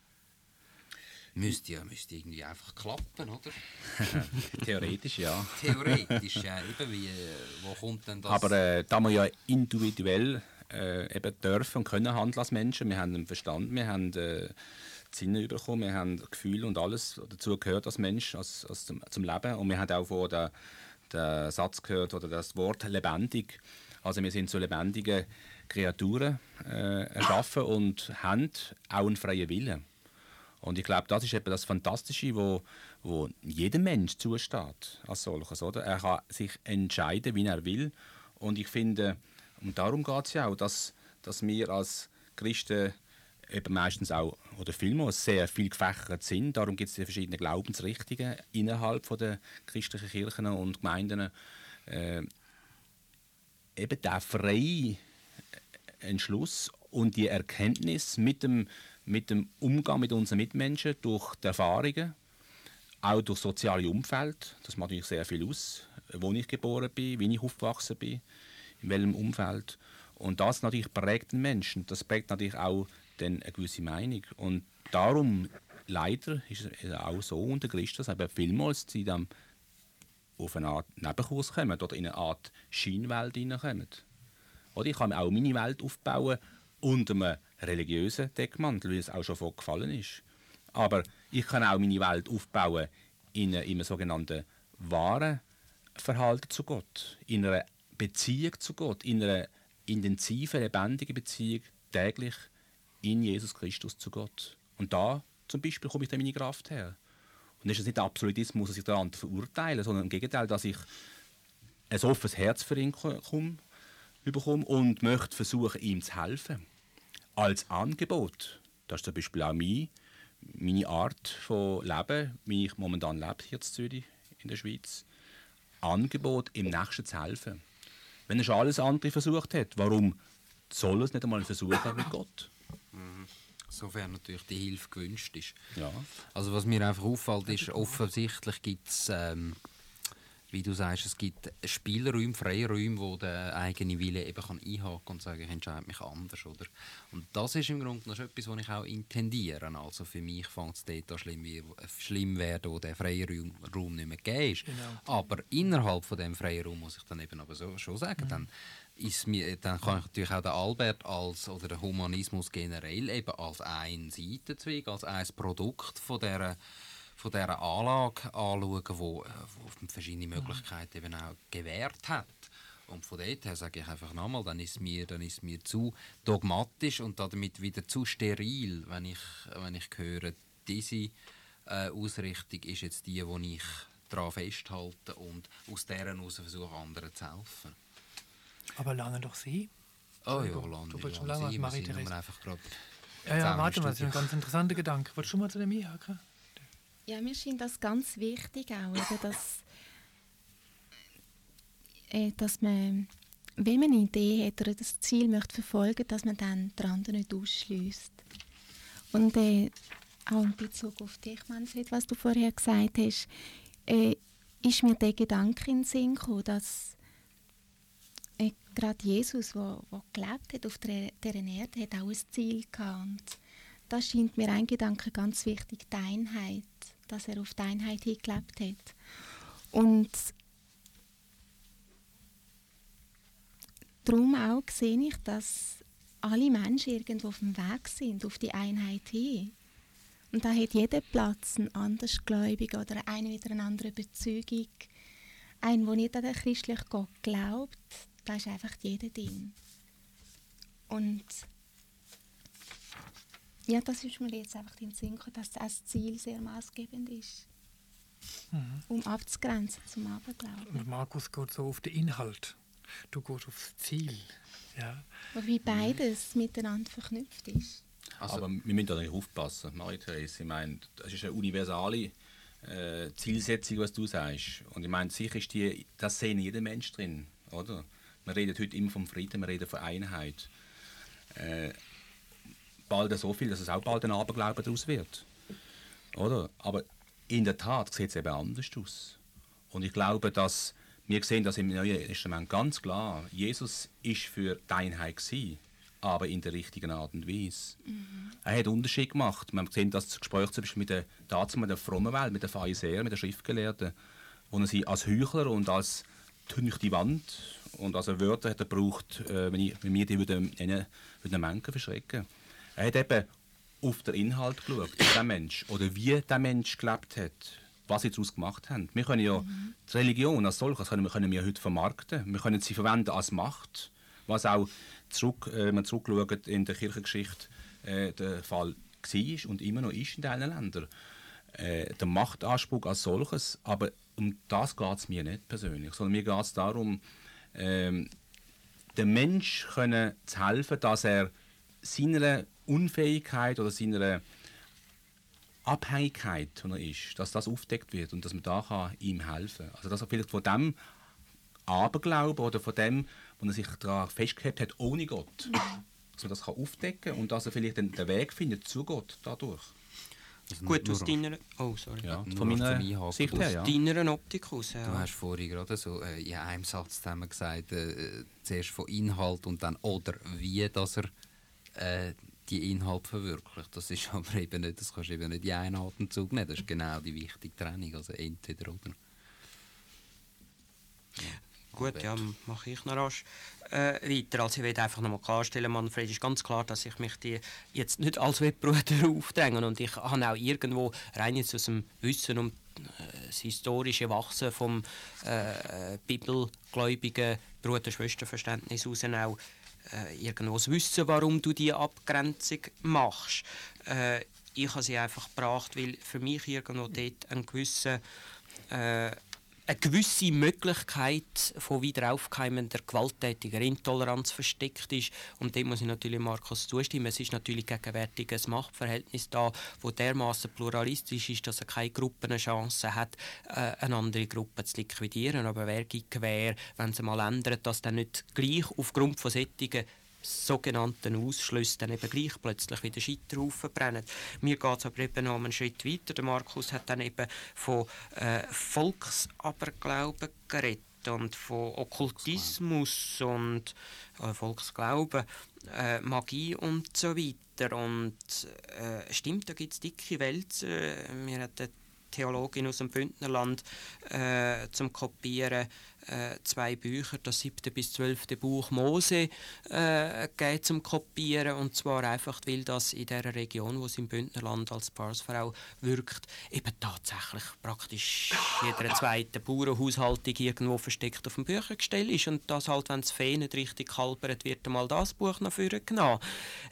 Müsste irgendwie einfach klappen, oder? Theoretisch, ja. Theoretisch, ja. Eben, wo kommt denn das? Aber da wir ja individuell eben dürfen und können handeln als Menschen, wir haben einen Verstand, wir haben die Sinne bekommen, wir haben Gefühle und alles dazu gehört als Mensch, zum Leben. Und wir haben auch vor den Satz gehört oder das Wort lebendig. Also wir sind so lebendige Kreaturen erschaffen und haben auch einen freien Willen. Und ich glaube, das ist eben das Fantastische, wo jedem Mensch zusteht als solches. Oder? Er kann sich entscheiden, wie er will. Und ich finde, und darum geht es ja auch, dass wir als Christen eben meistens auch, oder vielmals sehr viel gefächert sind. Darum gibt es die verschiedenen Glaubensrichtungen innerhalb der christlichen Kirchen und Gemeinden. Eben der freie Entschluss und die Erkenntnis mit dem Umgang mit unseren Mitmenschen durch die Erfahrungen, auch durch das soziale Umfeld. Das macht natürlich sehr viel aus, wo ich geboren bin, wie ich aufgewachsen bin, in welchem Umfeld. Und das natürlich prägt den Menschen. Das prägt natürlich auch dann eine gewisse Meinung. Und darum, leider, ist es auch so unter Christen, dass vielmals sie dann auf eine Art Nebenkurs kommen oder in eine Art Scheinwelt hineinkommen. Oder ich kann auch meine Welt aufbauen unter einem religiösen Deckmantel, wie es auch schon vorgefallen ist. Aber ich kann auch meine Welt aufbauen in einem sogenannten wahren Verhalten zu Gott, in einer Beziehung zu Gott, in einer intensiven, lebendigen Beziehung täglich in Jesus Christus zu Gott. Und da zum Beispiel komme ich dann meine Kraft her. Und das ist nicht der Absolutismus, dass ich den anderen verurteile, sondern im Gegenteil, dass ich ein offenes Herz für ihn bekomme und möchte versuchen, ihm zu helfen. Als Angebot. Das ist zum Beispiel auch meine Art von Leben, wie ich momentan lebe hier in Zürich, in der Schweiz. Angebot, im Nächsten zu helfen. Wenn er schon alles andere versucht hat, warum soll er es nicht einmal versuchen mit Gott? Sofern natürlich die Hilfe gewünscht ist. Ja. Also was mir einfach auffällt, ist, offensichtlich gibt es, wie du sagst, es gibt Spielräume, Freiräume, wo der eigene Wille eben kann einhaken und sagen, ich entscheide mich anders. Oder? Und das ist im Grunde noch etwas, was ich auch intendiere. Also für mich fängt es dort an schlimm werden, wo der Freiraum nicht mehr gegeben ist. Genau. Aber innerhalb von dem Freiraum muss ich dann eben aber so schon sagen, dann kann ich natürlich auch den Albert oder den Humanismus generell eben als einen Seitenzweig, als ein Produkt von dieser Anlage anschauen, die verschiedene Möglichkeiten eben auch gewährt hat. Und von dort her sage ich einfach nochmal, dann ist mir zu dogmatisch und damit wieder zu steril, wenn ich höre, diese Ausrichtung ist jetzt die ich daran festhalten und aus deren heraus versuchen, anderen zu helfen. Aber lange doch Sie. Oh ja, Du willst schon lange lange sein. Wir sind Marie-Therese. nur einfach gerade Ja, warte mal, das ist Studio. ein ganz interessanter Gedanke. Wolltest du mal zu dem einhaken? Ja, mir scheint das ganz wichtig auch, eben, dass man, wenn man eine Idee hat oder das Ziel möchte verfolgen, dass man dann den anderen nicht ausschliesst. Und auch in Bezug auf dich, Manfred, was du vorher gesagt hast, ist mir der Gedanke in den Sinn gekommen, dass gerade Jesus, der gelebt hat auf dieser Erde, hat auch ein Ziel gehabt. Und das scheint mir ein Gedanke ganz wichtig, die Einheit, dass er auf die Einheit hin gelebt hat. Und darum auch sehe ich, dass alle Menschen irgendwo auf dem Weg sind, auf die Einheit hin. Und da hat jeder Platz ein Andersgläubiger oder einer mit einer anderen Überzeugung. Ein, der nicht an den christlichen Gott glaubt, da ist einfach jeder drin. Und ja, das ist mir jetzt einfach in den Sinn gekommen, dass das Ziel sehr maßgebend ist. Um abzugrenzen zum Aberglauben. Und Markus geht so auf den Inhalt. Du gehst aufs Ziel. Ja. Wobei beides miteinander verknüpft ist. Also, Aber wir müssen da nicht aufpassen, Marie-Therese. Ich meine, das ist eine universale Zielsetzung, was du sagst. Und ich meine, sicher ist das sehen jeder Mensch drin, oder? Wir reden heute immer vom Frieden, wir reden von Einheit. Bald so viel, dass es auch bald ein Aberglaube daraus wird. Oder? Aber in der Tat sieht es eben anders aus. Und ich glaube, dass wir sehen das im Neuen Testament ganz klar. Jesus ist für die Einheit gewesen, aber in der richtigen Art und Weise. Er hat Unterschied gemacht. Man sieht das Gespräch zum Beispiel mit der frommen Welt, mit den Pharisäern, mit den Schriftgelehrten, wo er sie als Heuchler und als die Wand und als Wörter hat er gebraucht, wenn wir die würden Menschen verschrecken. Er hat eben auf den Inhalt geschaut, der Mensch, oder wie der Mensch gelebt hat, was sie daraus gemacht haben. Wir können ja die Religion als solches können wir heute vermarkten. Wir können sie verwenden als Macht, was auch wenn man zurückschaut in der Kirchengeschichte der Fall war und immer noch ist in diesen Ländern. Der Machtanspruch als solches, aber um das geht es mir nicht persönlich, sondern mir geht es darum, dem Mensch zu helfen, dass er seiner Unfähigkeit oder seiner Abhängigkeit, die er ist, dass das aufgedeckt wird und dass man da ihm helfen kann. Also dass er vielleicht von dem Aberglauben oder von dem, wo er sich daran festgehalten hat, ohne Gott, dass man das aufdecken kann und dass er vielleicht den Weg findet zu Gott dadurch. also Gut, nur- aus deiner... Oh, sorry. Ja, nur von zum meiner Einhaken. Sicht her, ja. Deiner Optik aus, Du ja. hast vorhin gerade so in einem Satz zusammen gesagt, zuerst von Inhalt und dann oder wie, dass er die Inhalt verwirklicht. Das ist aber eben nicht, das kannst du eben nicht in einen Atemzug nehmen. Das ist genau die wichtige Trennung, also entweder oder. Gut, ja, mache ich noch rasch weiter. Also ich will einfach noch mal klarstellen, Manfred, ist ganz klar, dass ich mich dir jetzt nicht als Wettbruder aufdränge. Und ich habe auch irgendwo, rein jetzt aus dem Wissen um das historische Wachsen vom bibelgläubigen Bruder-Schwester-Verständnis heraus auch irgendwo das Wissen, warum du diese Abgrenzung machst. Ich habe sie einfach gebracht, weil für mich irgendwo dort eine gewisse Möglichkeit von wiederaufkeimender gewalttätiger Intoleranz versteckt ist. Und dem muss ich natürlich Markus zustimmen. Es ist natürlich gegenwärtig ein Machtverhältnis da, das dermaßen pluralistisch ist, dass keine Gruppe eine Chance hat, eine andere Gruppe zu liquidieren. Aber wer gibt Gewähr, wenn sie mal ändert, dass dann nicht gleich aufgrund von solchen sogenannten Ausschlüsse dann eben gleich plötzlich wieder Scheiterhaufen brennen. Mir geht es aber eben noch einen Schritt weiter. Der Markus hat dann eben von Volksaberglauben geredet und von Okkultismus und Volksglauben, Magie und so weiter. Und stimmt, da gibt es dicke Wälzer. Mir hat eine Theologin aus dem Bündnerland zum Kopieren 2 Bücher, das 7. bis 12. Buch Mose geht zum Kopieren, und zwar einfach, weil das in der Region, wo sie im Bündnerland als Paarsfrau wirkt, eben tatsächlich praktisch jeder zweite Bauernhaushaltung irgendwo versteckt auf dem Büchergestell ist und das halt, wenn das Fee nicht richtig kalbert, wird einmal das Buch noch vorgenommen.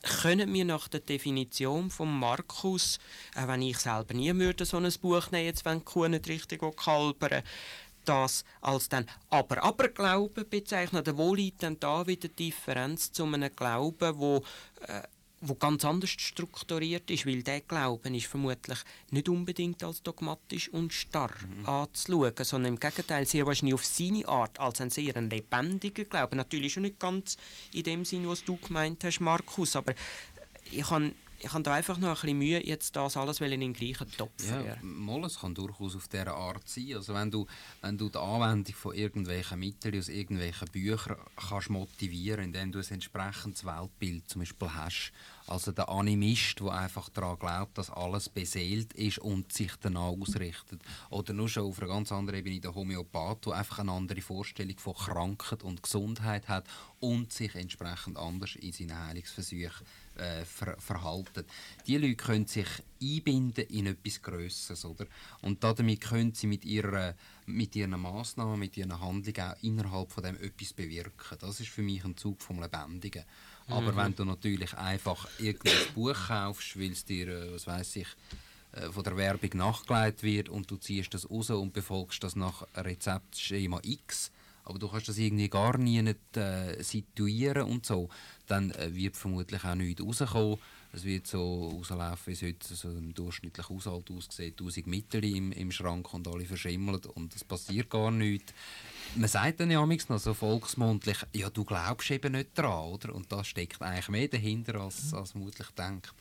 können wir nach der Definition von Markus, auch wenn ich selber nie würde so ein Buch nehmen, jetzt wenn die Kuh nicht richtig kalbern, das als dann Aber-Glauben bezeichnen, oder wo liegt dann da wieder die Differenz zu einem Glauben, wo ganz anders strukturiert ist, weil der Glauben ist vermutlich nicht unbedingt als dogmatisch und starr anzuschauen, sondern im Gegenteil sehr wahrscheinlich auf seine Art als ein sehr lebendiger Glaube. Natürlich schon nicht ganz in dem Sinn, was du gemeint hast, Markus, aber ich habe da einfach noch ein bisschen Mühe, jetzt das alles in den gleichen Topf zu rühren. Es kann durchaus auf dieser Art sein. Also wenn du die Anwendung von irgendwelchen Mitteln aus irgendwelchen Büchern kannst motivieren, indem du ein entsprechendes Weltbild zum Beispiel hast, also der Animist, der einfach daran glaubt, dass alles beseelt ist und sich danach ausrichtet. Oder nur schon auf einer ganz anderen Ebene der Homöopath, der einfach eine andere Vorstellung von Krankheit und Gesundheit hat und sich entsprechend anders in seinen Heilungsversuchen verhalten. Die Leute können sich einbinden in etwas Grösseres, oder? Und damit können sie mit ihren Massnahmen, mit ihren Handlungen auch innerhalb von dem etwas bewirken. Das ist für mich ein Zug vom Lebendigen. Aber wenn du natürlich einfach irgendein Buch kaufst, weil es dir, von der Werbung nachgelegt wird und du ziehst das raus und befolgst das nach Rezeptschema X, aber du kannst das irgendwie gar nie nicht situieren und so, dann wird vermutlich auch nichts rauskommen. Es wird so rauslaufen, wie es heute so im durchschnittlichen Haushalt aussieht. 1000 Mittel im Schrank und alle verschimmelt und es passiert gar nichts. Man sagt dann ja manchmal noch so volksmundlich, ja, du glaubst eben nicht daran, oder? Und da steckt eigentlich mehr dahinter, als man vermutlich denkt.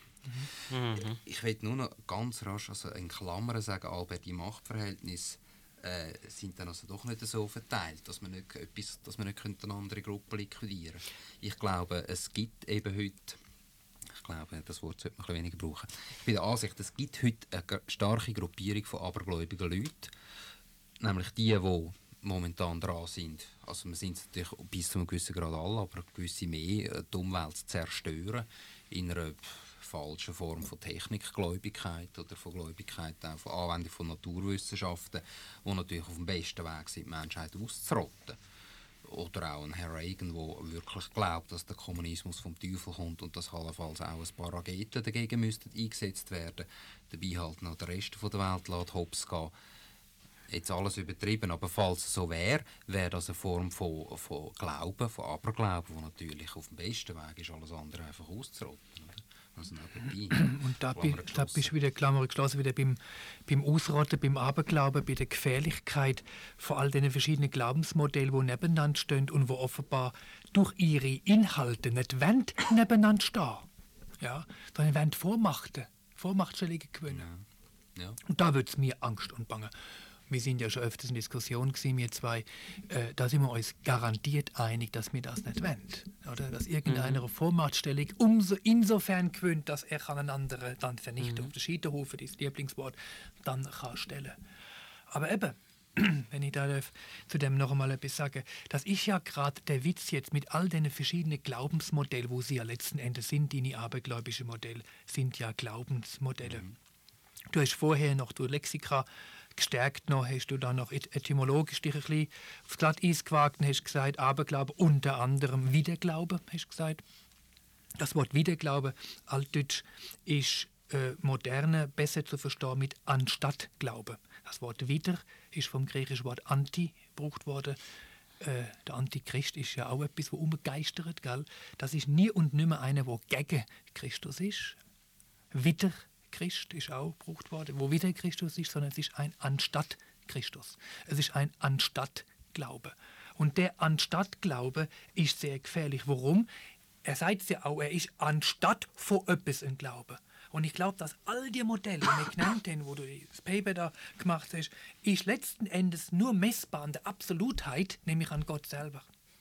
Ich will nur noch ganz rasch in Klammern sagen, Albert, die Machtverhältnisse sind dann also doch nicht so verteilt, dass man nicht eine andere Gruppe liquidieren könnte. Ich glaube, es gibt eben heute, das Wort sollte man ein weniger brauchen, ich bin der Ansicht, es gibt heute eine starke Gruppierung von abergläubigen Leuten, nämlich die momentan dran sind. Also wir sind natürlich bis zu einem gewissen Grad alle, aber gewisse mehr, die Umwelt zu zerstören in einer falschen Form von Technikgläubigkeit oder von Gläubigkeit auch von Anwendung von Naturwissenschaften, die natürlich auf dem besten Weg sind, die Menschheit auszurotten. Oder auch ein Herr Reagan, der wirklich glaubt, dass der Kommunismus vom Teufel kommt und dass allenfalls auch ein paar Raketen dagegen müssten eingesetzt werden. Dabei halt noch der Rest der Welt lässt hops gehen. Jetzt alles übertrieben, aber falls es so wäre das eine Form von Glauben, von Aberglauben, wo natürlich auf dem besten Weg ist, alles andere einfach auszurotten. Also und da bist du wieder Klammer geschlossen, wieder beim Ausrotten, beim Aberglauben, bei der Gefährlichkeit von all diesen verschiedenen Glaubensmodellen, die nebeneinander stehen und die offenbar durch ihre Inhalte nicht nebeneinander stehen, ja, sondern wollen Vormachtstellungen gewinnen. Ja. Und da wird es mir Angst und Bange. Wir sind ja schon öfters in Diskussion gewesen, wir zwei, da sind wir uns garantiert einig, dass wir das nicht wollen. Oder dass irgendeine Vormachtstellung insofern gewinnt, dass er einen anderen dann vernichten auf den Scheiterhaufen, das Lieblingswort, dann kann stellen. Aber eben, wenn ich da zu dem noch einmal etwas sage, das ist ja gerade der Witz jetzt mit all den verschiedenen Glaubensmodellen, wo sie ja letzten Endes sind, die abergläubische Modelle sind ja Glaubensmodelle. Du hast vorher noch durch Lexika gestärkt noch, hast du dann noch etymologisch dich ein bisschen aufs Glatteis gewagt und hast gesagt, Aberglaube, unter anderem Wiederglaube, hast gesagt. Das Wort Wiederglaube, altdeutsch, ist moderne besser zu verstehen mit anstatt Glaube. Das Wort wieder ist vom griechischen Wort anti gebraucht worden. Der Antichrist ist ja auch etwas, das umgeistert, gell? Das ist nie und nimmer einer, der gegen Christus ist. Wieder Christ ist auch gebraucht worden, wo wieder Christus ist, sondern es ist ein anstatt Christus. Es ist ein anstatt Glaube. Und der anstatt Glaube ist sehr gefährlich. Warum? Er sagt es ja auch, er ist anstatt von etwas ein Glaube. Und ich glaube, dass all die Modelle, die wir genannt haben, wo du das Paper da gemacht hast, ist letzten Endes nur messbar an der Absolutheit, nämlich an Gott selber.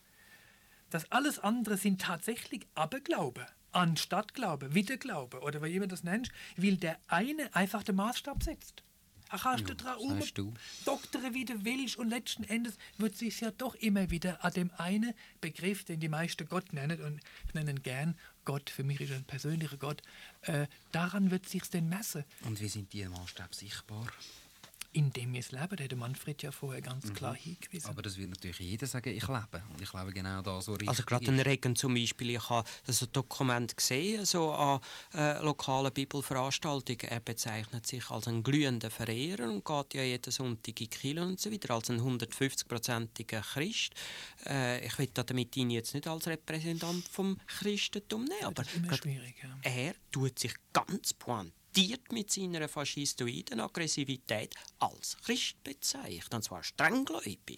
Das alles andere sind tatsächlich Aberglaube. Anstatt Glaube, Wiederglaube oder wie immer das nennst, weil der eine einfach den Maßstab setzt. Ach, kannst du daran doktere, wie du willst und letzten Endes wird sich ja doch immer wieder an dem einen Begriff, den die meisten Gott nennen, und ich nenne ihn gern Gott, für mich ist er ein persönlicher Gott, daran wird sich's denn messen. Und wie sind die Maßstäbe sichtbar? in dem wir es leben. Da hat Manfred ja vorher ganz klar hingewiesen. Aber das wird natürlich jeder sagen, ich lebe. Und ich lebe genau da so richtig. Also gerade in Regen zum Beispiel, ich habe ein Dokument gesehen, so an lokalen Bibelveranstaltungen. Er bezeichnet sich als ein glühender Verehrer und geht ja jeden Sonntag in die Kirche und so weiter, als ein 150-prozentiger Christ. Ich will damit ihn jetzt nicht als Repräsentant vom Christentum nehmen, aber das ist immer schwierig, ja. er tut sich ganz pointiert mit seiner faschistoiden Aggressivität als Christ bezeichnet, und zwar strenggläubig.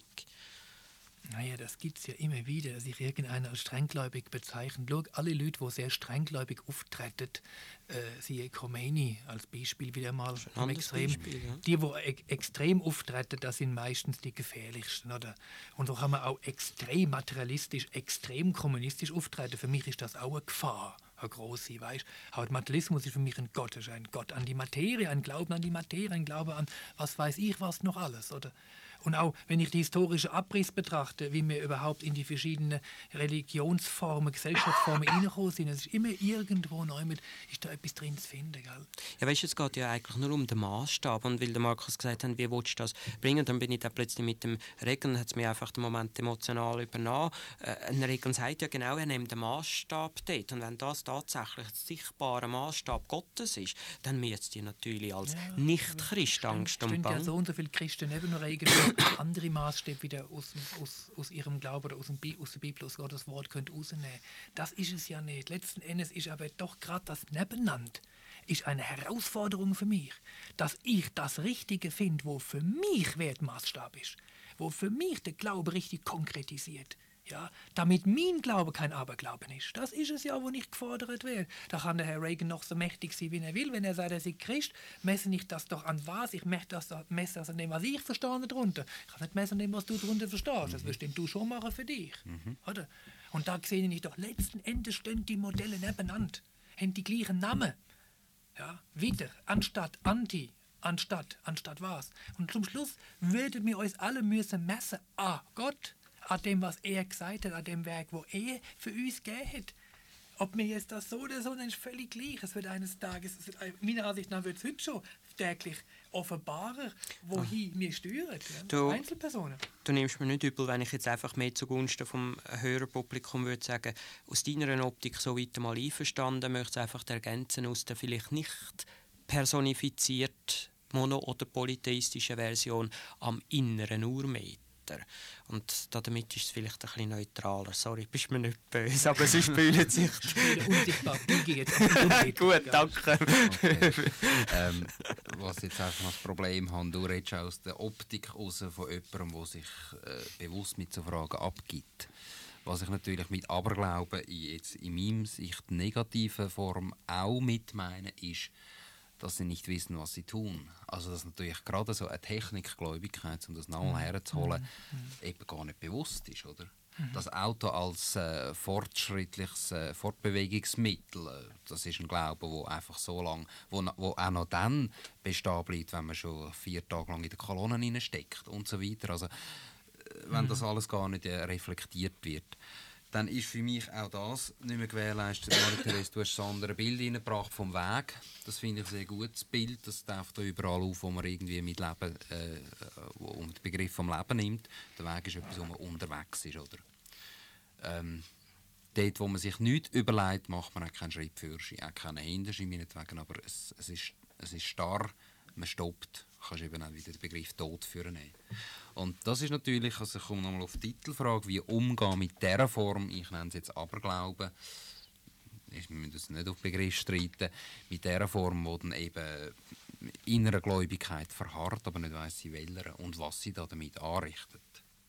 Naja, das gibt es ja immer wieder, dass sich irgendeiner als strenggläubig bezeichnet. Schau, alle Leute, die sehr strenggläubig auftreten, siehe Khomeini als Beispiel wieder mal im Extrem. Beispiel, ja. Die extrem auftreten, das sind meistens die gefährlichsten. Oder? Und so kann man auch extrem materialistisch, extrem kommunistisch auftreten. Für mich ist das auch eine Gefahr. Eine große, weißt du? Materialismus ist für mich ein Gott. Es ist ein Gott an die Materie, ein Glauben an die Materie, ein Glaube an was weiß ich was noch alles. Oder? Und auch, wenn ich die historische Abriss betrachte, wie wir überhaupt in die verschiedenen Religionsformen, Gesellschaftsformen reingekommen sind, es ist immer irgendwo neu mit, ist da etwas drin zu finden. Gell? Ja, weißt du, es geht ja eigentlich nur um den Maßstab. Und weil der Markus gesagt hat, wie willst du das bringen, dann bin ich dann plötzlich mit dem Regen, hat es mich einfach den Moment emotional übernommen. Ein Regen sagt ja genau, er nimmt den Maßstab dort. Und wenn das tatsächlich ein sichtbarer Maßstab Gottes ist, dann müsst ihr natürlich als Nicht-Christ Angst und ja Bange. so und so viele Christen neben nur Regen andere Maßstäbe wieder aus ihrem Glauben oder aus der Bibel, aus Gottes Wort könnt rausnehmen. Das ist es ja nicht. Letzten Endes ist aber doch gerade das Nebeneinander ist eine Herausforderung für mich, dass ich das Richtige finde, wo für mich Wertmaßstab ist, wo für mich der Glaube richtig konkretisiert. Ja, damit mein Glaube kein Aberglauben ist. Das ist es ja, wo nicht gefordert wird. Da kann der Herr Reagan noch so mächtig sein, wie er will. Wenn er sagt, er sei Christ, messe ich das doch an was? Ich messe das an dem, was ich verstehe darunter. Ich kann nicht messen an dem, was du darunter verstehst. Das wirst du schon machen für dich. Oder? Und da sehe ich doch, letzten Endes stehen die Modelle nebeneinander. Haben die gleichen Namen. Ja, wieder, anstatt anti. Anstatt was. Und zum Schluss würden wir uns alle müssen messen an Gott, an dem, was er gesagt hat, an dem Werk, wo er für uns gegeben hat. Ob mir jetzt das so oder so, dann ist völlig gleich. Es wird eines Tages, meiner Ansicht nach wird es heute schon täglich offenbarer, wohin wir steuern. Ja? Einzelpersonen. Du nimmst mir nicht übel, wenn ich jetzt einfach mehr zugunsten vom Hörerpublikum würde sagen, aus deiner Optik so weit mal einverstanden, möchte ich einfach ergänzen aus der vielleicht nicht personifiziert mono- oder polytheistischen Version am inneren Urmeter. Und damit ist es vielleicht ein bisschen neutraler. Sorry, bist mir nicht böse, aber sie spülen sich. Unsichtbar. Gut, danke. Okay. Was jetzt einfach noch das Problem haben, du redest aus der Optik raus von jemandem, der sich bewusst mit so Fragen abgibt. Was ich natürlich mit Aberglauben jetzt in meiner Sicht negativen Form auch mit meine, ist, dass sie nicht wissen, was sie tun. Also dass natürlich gerade so eine Technikgläubigkeit, um das nochmal herzuholen, eben gar nicht bewusst ist, oder? Das Auto als fortschrittliches Fortbewegungsmittel, das ist ein Glaube, wo einfach so lang, wo auch noch dann bestehen bleibt, wenn man schon 4 Tage lang in der Kolonne steckt und so weiter. Also wenn das alles gar nicht reflektiert wird, dann ist für mich auch das nicht mehr gewährleistet. Marie-Therese, du hast ein anderes Bild reingebracht vom Weg. Das finde ich ein sehr gutes Bild. Das taucht da überall auf, wo man irgendwie mit Leben, den Begriff vom Leben nimmt. Der Weg ist etwas, wo man unterwegs ist. Oder? Dort, wo man sich nichts überlegt, macht man auch keinen Schritt für sich, auch keinen Hinterschein meinetwegen, aber es ist starr, man stoppt. Du kannst eben auch wieder den Begriff Tod führen. Und das ist natürlich, also ich komme nochmal auf die Titelfrage, wie umgehen mit dieser Form, ich nenne es jetzt Aberglauben, wir müssen uns nicht auf Begriff streiten, mit dieser Form, wo dann eben innere Gläubigkeit verharrt, aber nicht weiss sie welcher und was sie da damit anrichtet.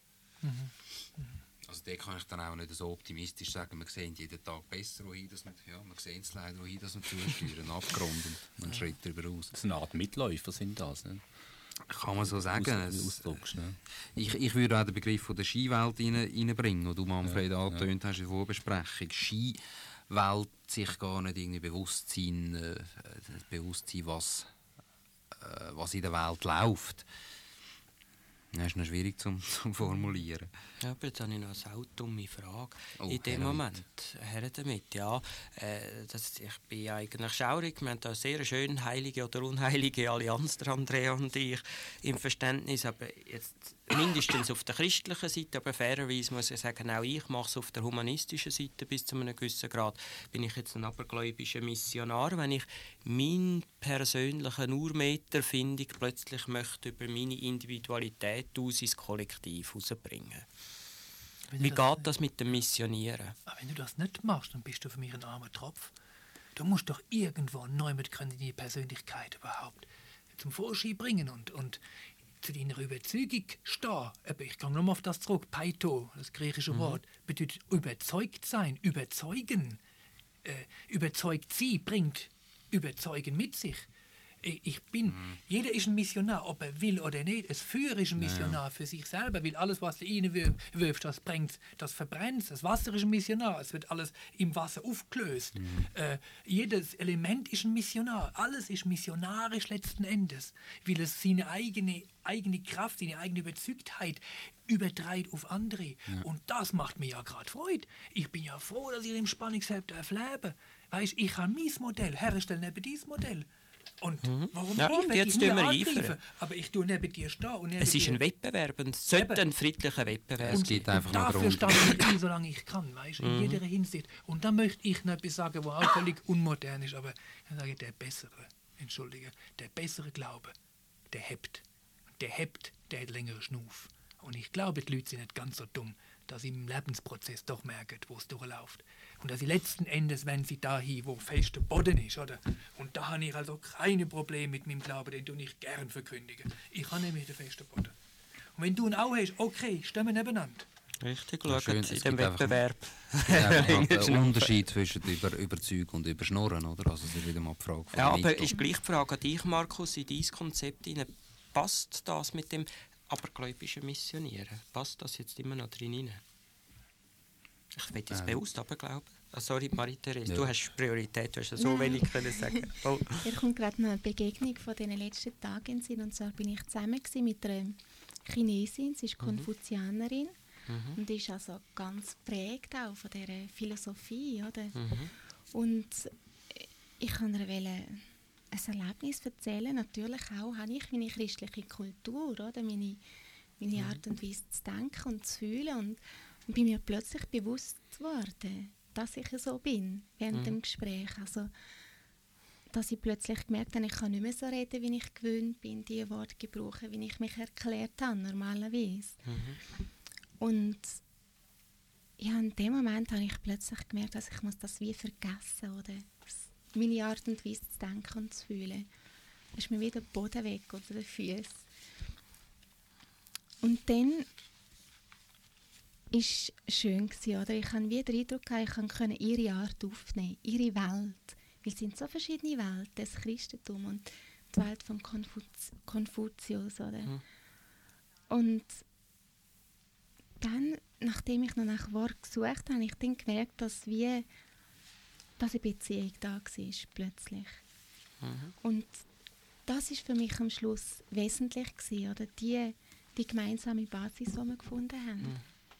Also da kann ich dann auch nicht so optimistisch sagen, wir sehen jeden Tag besser, wohin, dass wir sehen es leider, wohin, dass wir zusteuern, Abgrund und einen Schritt darüber raus. Das ist eine Art Mitläufer sind das, ne? Kann man so sagen. Ne? Ich würde auch den Begriff von der Skiwelt reinbringen, den du, Manfred, angetönt hast in der Vorbesprechung. Skiwelt sich gar nicht irgendwie bewusst sein, was in der Welt läuft. Das ist noch schwierig zum formulieren. Ja, aber jetzt habe ich noch eine saudumme Frage. Oh, in dem Moment, her damit, ja. Ich bin eigentlich schaurig. Wir haben da eine sehr schön heilige oder unheilige Allianz, der Andrea und ich, im Verständnis. Aber jetzt mindestens auf der christlichen Seite, aber fairerweise muss ich sagen, auch ich mache es auf der humanistischen Seite bis zu einem gewissen Grad. Bin ich jetzt ein abergläubischer Missionar, wenn ich meinen persönlichen Urmeter-Findung plötzlich möchte über meine Individualität aus ins Kollektiv herausbringen. Wie geht das mit dem Missionieren? Aber wenn du das nicht machst, dann bist du für mich ein armer Tropf. Du musst doch irgendwo neu mit deine Persönlichkeit überhaupt zum Vorschein bringen und zu deiner Überzeugung stehen. Aber ich komme nochmal auf das zurück. Paito, das griechische Wort, bedeutet überzeugt sein, überzeugen. Überzeugt sein bringt Überzeugen mit sich. Jeder ist ein Missionar, ob er will oder nicht. Das Feuer ist ein Missionar für sich selber, weil alles, was du reinwirfst, das brennt, das verbrennt. Das Wasser ist ein Missionar, es wird alles im Wasser aufgelöst. Jedes Element ist ein Missionar. Alles ist missionarisch letzten Endes, weil es seine eigene Kraft, seine eigene Überzeugtheit übertreibt auf andere. Ja. Und das macht mir ja gerade Freude. Ich bin ja froh, dass ich im Spannungsfeld lebe. Weißt, ich kann mein Modell herstellen neben dieses Modell. Und warum und jetzt tun wir eifern. Aber ich tue neben dir stehen. Und es ist ein Wettbewerb und es sollte ein friedlicher Wettbewerb sein. Es geht einfach nur dafür stehe ich ein, solange ich kann, weißt, in jeder Hinsicht. Und da möchte ich noch etwas sagen, was auch völlig unmodern ist, aber dann sage ich, der bessere Glaube, der hebt. Der hebt, der hat längere Schnuff. Und ich glaube, die Leute sind nicht ganz so dumm, dass sie im Lebensprozess doch merken, wo es durchläuft. Und dass sie letzten Endes, wenn sie dahin, wo fester Boden ist, oder? Und da habe ich also keine Probleme mit meinem Glauben, den tue ich gern verkündigen. Ich habe nämlich den festen Boden. Und wenn du ihn auch hast, okay, stehen wir nebeneinander. Richtig, schau in dem Wettbewerb. Der Unterschied zwischen Überzeugen und Überschnurren, oder? Also das ist wieder mal die Frage von aber ist gleich die Frage an dich, Markus, in dein Konzept hinein. Passt das mit dem abergläubischen Missionieren? Passt das jetzt immer noch drin? Ich will jetzt bewusst aberglauben. Sorry, Marie-Therese, du hast Priorität, du hast so wenig können sagen. Oh. Mir kommt gerade noch eine Begegnung von diesen letzten Tagen in den Sinn. Und zwar bin ich zusammen mit einer Chinesin, sie ist Konfuzianerin und ist also ganz geprägt auch von dieser Philosophie. Oder? Und ich kann ihr ein Erlebnis erzählen. Natürlich auch habe ich meine christliche Kultur, oder? Meine Art und Weise zu denken und zu fühlen. Und bin mir plötzlich bewusst geworden, dass ich so bin während dem Gespräch. Also, dass ich plötzlich gemerkt habe, ich kann nicht mehr so reden, wie ich gewöhnt bin, die Worte gebrauchen, wie ich mich erklärt habe, normalerweise. Und ja, in dem Moment habe ich plötzlich gemerkt, dass ich das wie vergessen muss, oder meine Art und Weise zu denken und zu fühlen. Da ist mir wieder der Boden weg oder die Füße. Und dann ist schön gewesen, oder? Ich habe wieder den Eindruck, ich konnte ihre Art aufnehmen, ihre Welt. Weil es sind so verschiedene Welten, das Christentum und die Welt von Konfuzius, oder? Und dann, nachdem ich noch nach Wort gesucht habe, habe ich dann gemerkt, dass eine Beziehung da war, plötzlich. Und das ist für mich am Schluss wesentlich gewesen, oder? Die gemeinsame Basis, die wir gefunden haben.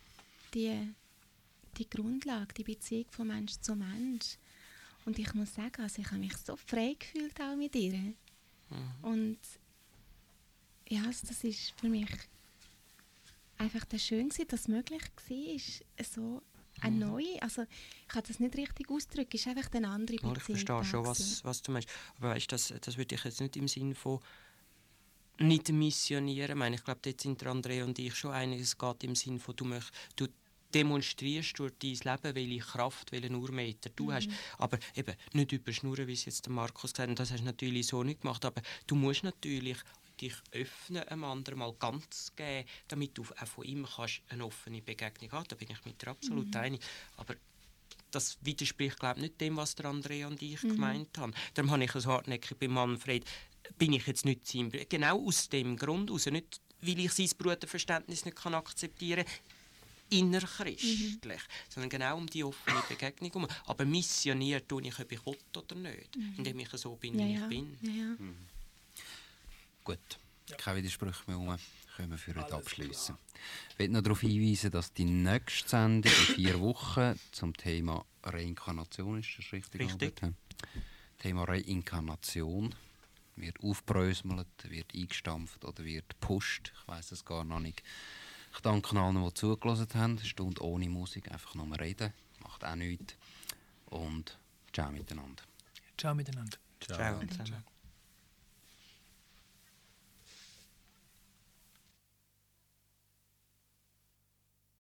Die Grundlage, die Beziehung von Mensch zu Mensch. Und ich muss sagen, also ich habe mich so frei gefühlt auch mit ihr. Und ja, also das ist für mich einfach schön gewesen, dass es möglich war, so eine neue, also ich kann das nicht richtig ausdrücken, es ist einfach eine andere Beziehung. Ich verstehe schon, was du meinst. Aber weißt, das würde ich jetzt nicht im Sinn von nicht missionieren. Ich glaube, dort sind Andrea und ich schon einig. Es geht im Sinn von, du demonstrierst durch dein Leben, welche Kraft, welchen Urmeter du hast. Aber eben nicht überschnurren, wie es jetzt der Markus gesagt hat. Das hast du natürlich so nicht gemacht. Aber du musst natürlich dich öffnen, einem anderen mal ganz geben, damit du auch von ihm kannst eine offene Begegnung haben. Da bin ich mit dir absolut einig. Aber das widerspricht, glaube ich, nicht dem, was der Andrea und ich gemeint haben. Darum habe ich so hartnäckig bei Manfred, bin ich jetzt nicht sein, genau aus dem Grund heraus, nicht weil ich sein Bruderverständnis nicht akzeptieren kann, innerchristlich, sondern genau um die offene Begegnung. Aber missioniert tue ich, ob ich will oder nicht, indem ich so bin, wie ich bin. Ja. Gut, Keine Widersprüche mehr rum. Können wir für heute abschließen. Ich will noch darauf hinweisen, dass die nächste Sendung in 4 Wochen zum Thema Reinkarnation ist. Das richtig? Richtig. Thema Reinkarnation wird aufbröselt, wird eingestampft oder wird gepusht. Ich weiss es gar noch nicht. Ich danke allen, die zugelassen haben. Eine Stunde ohne Musik, einfach nur reden. Macht auch nichts. Und ciao miteinander. Ciao miteinander. Ciao zusammen.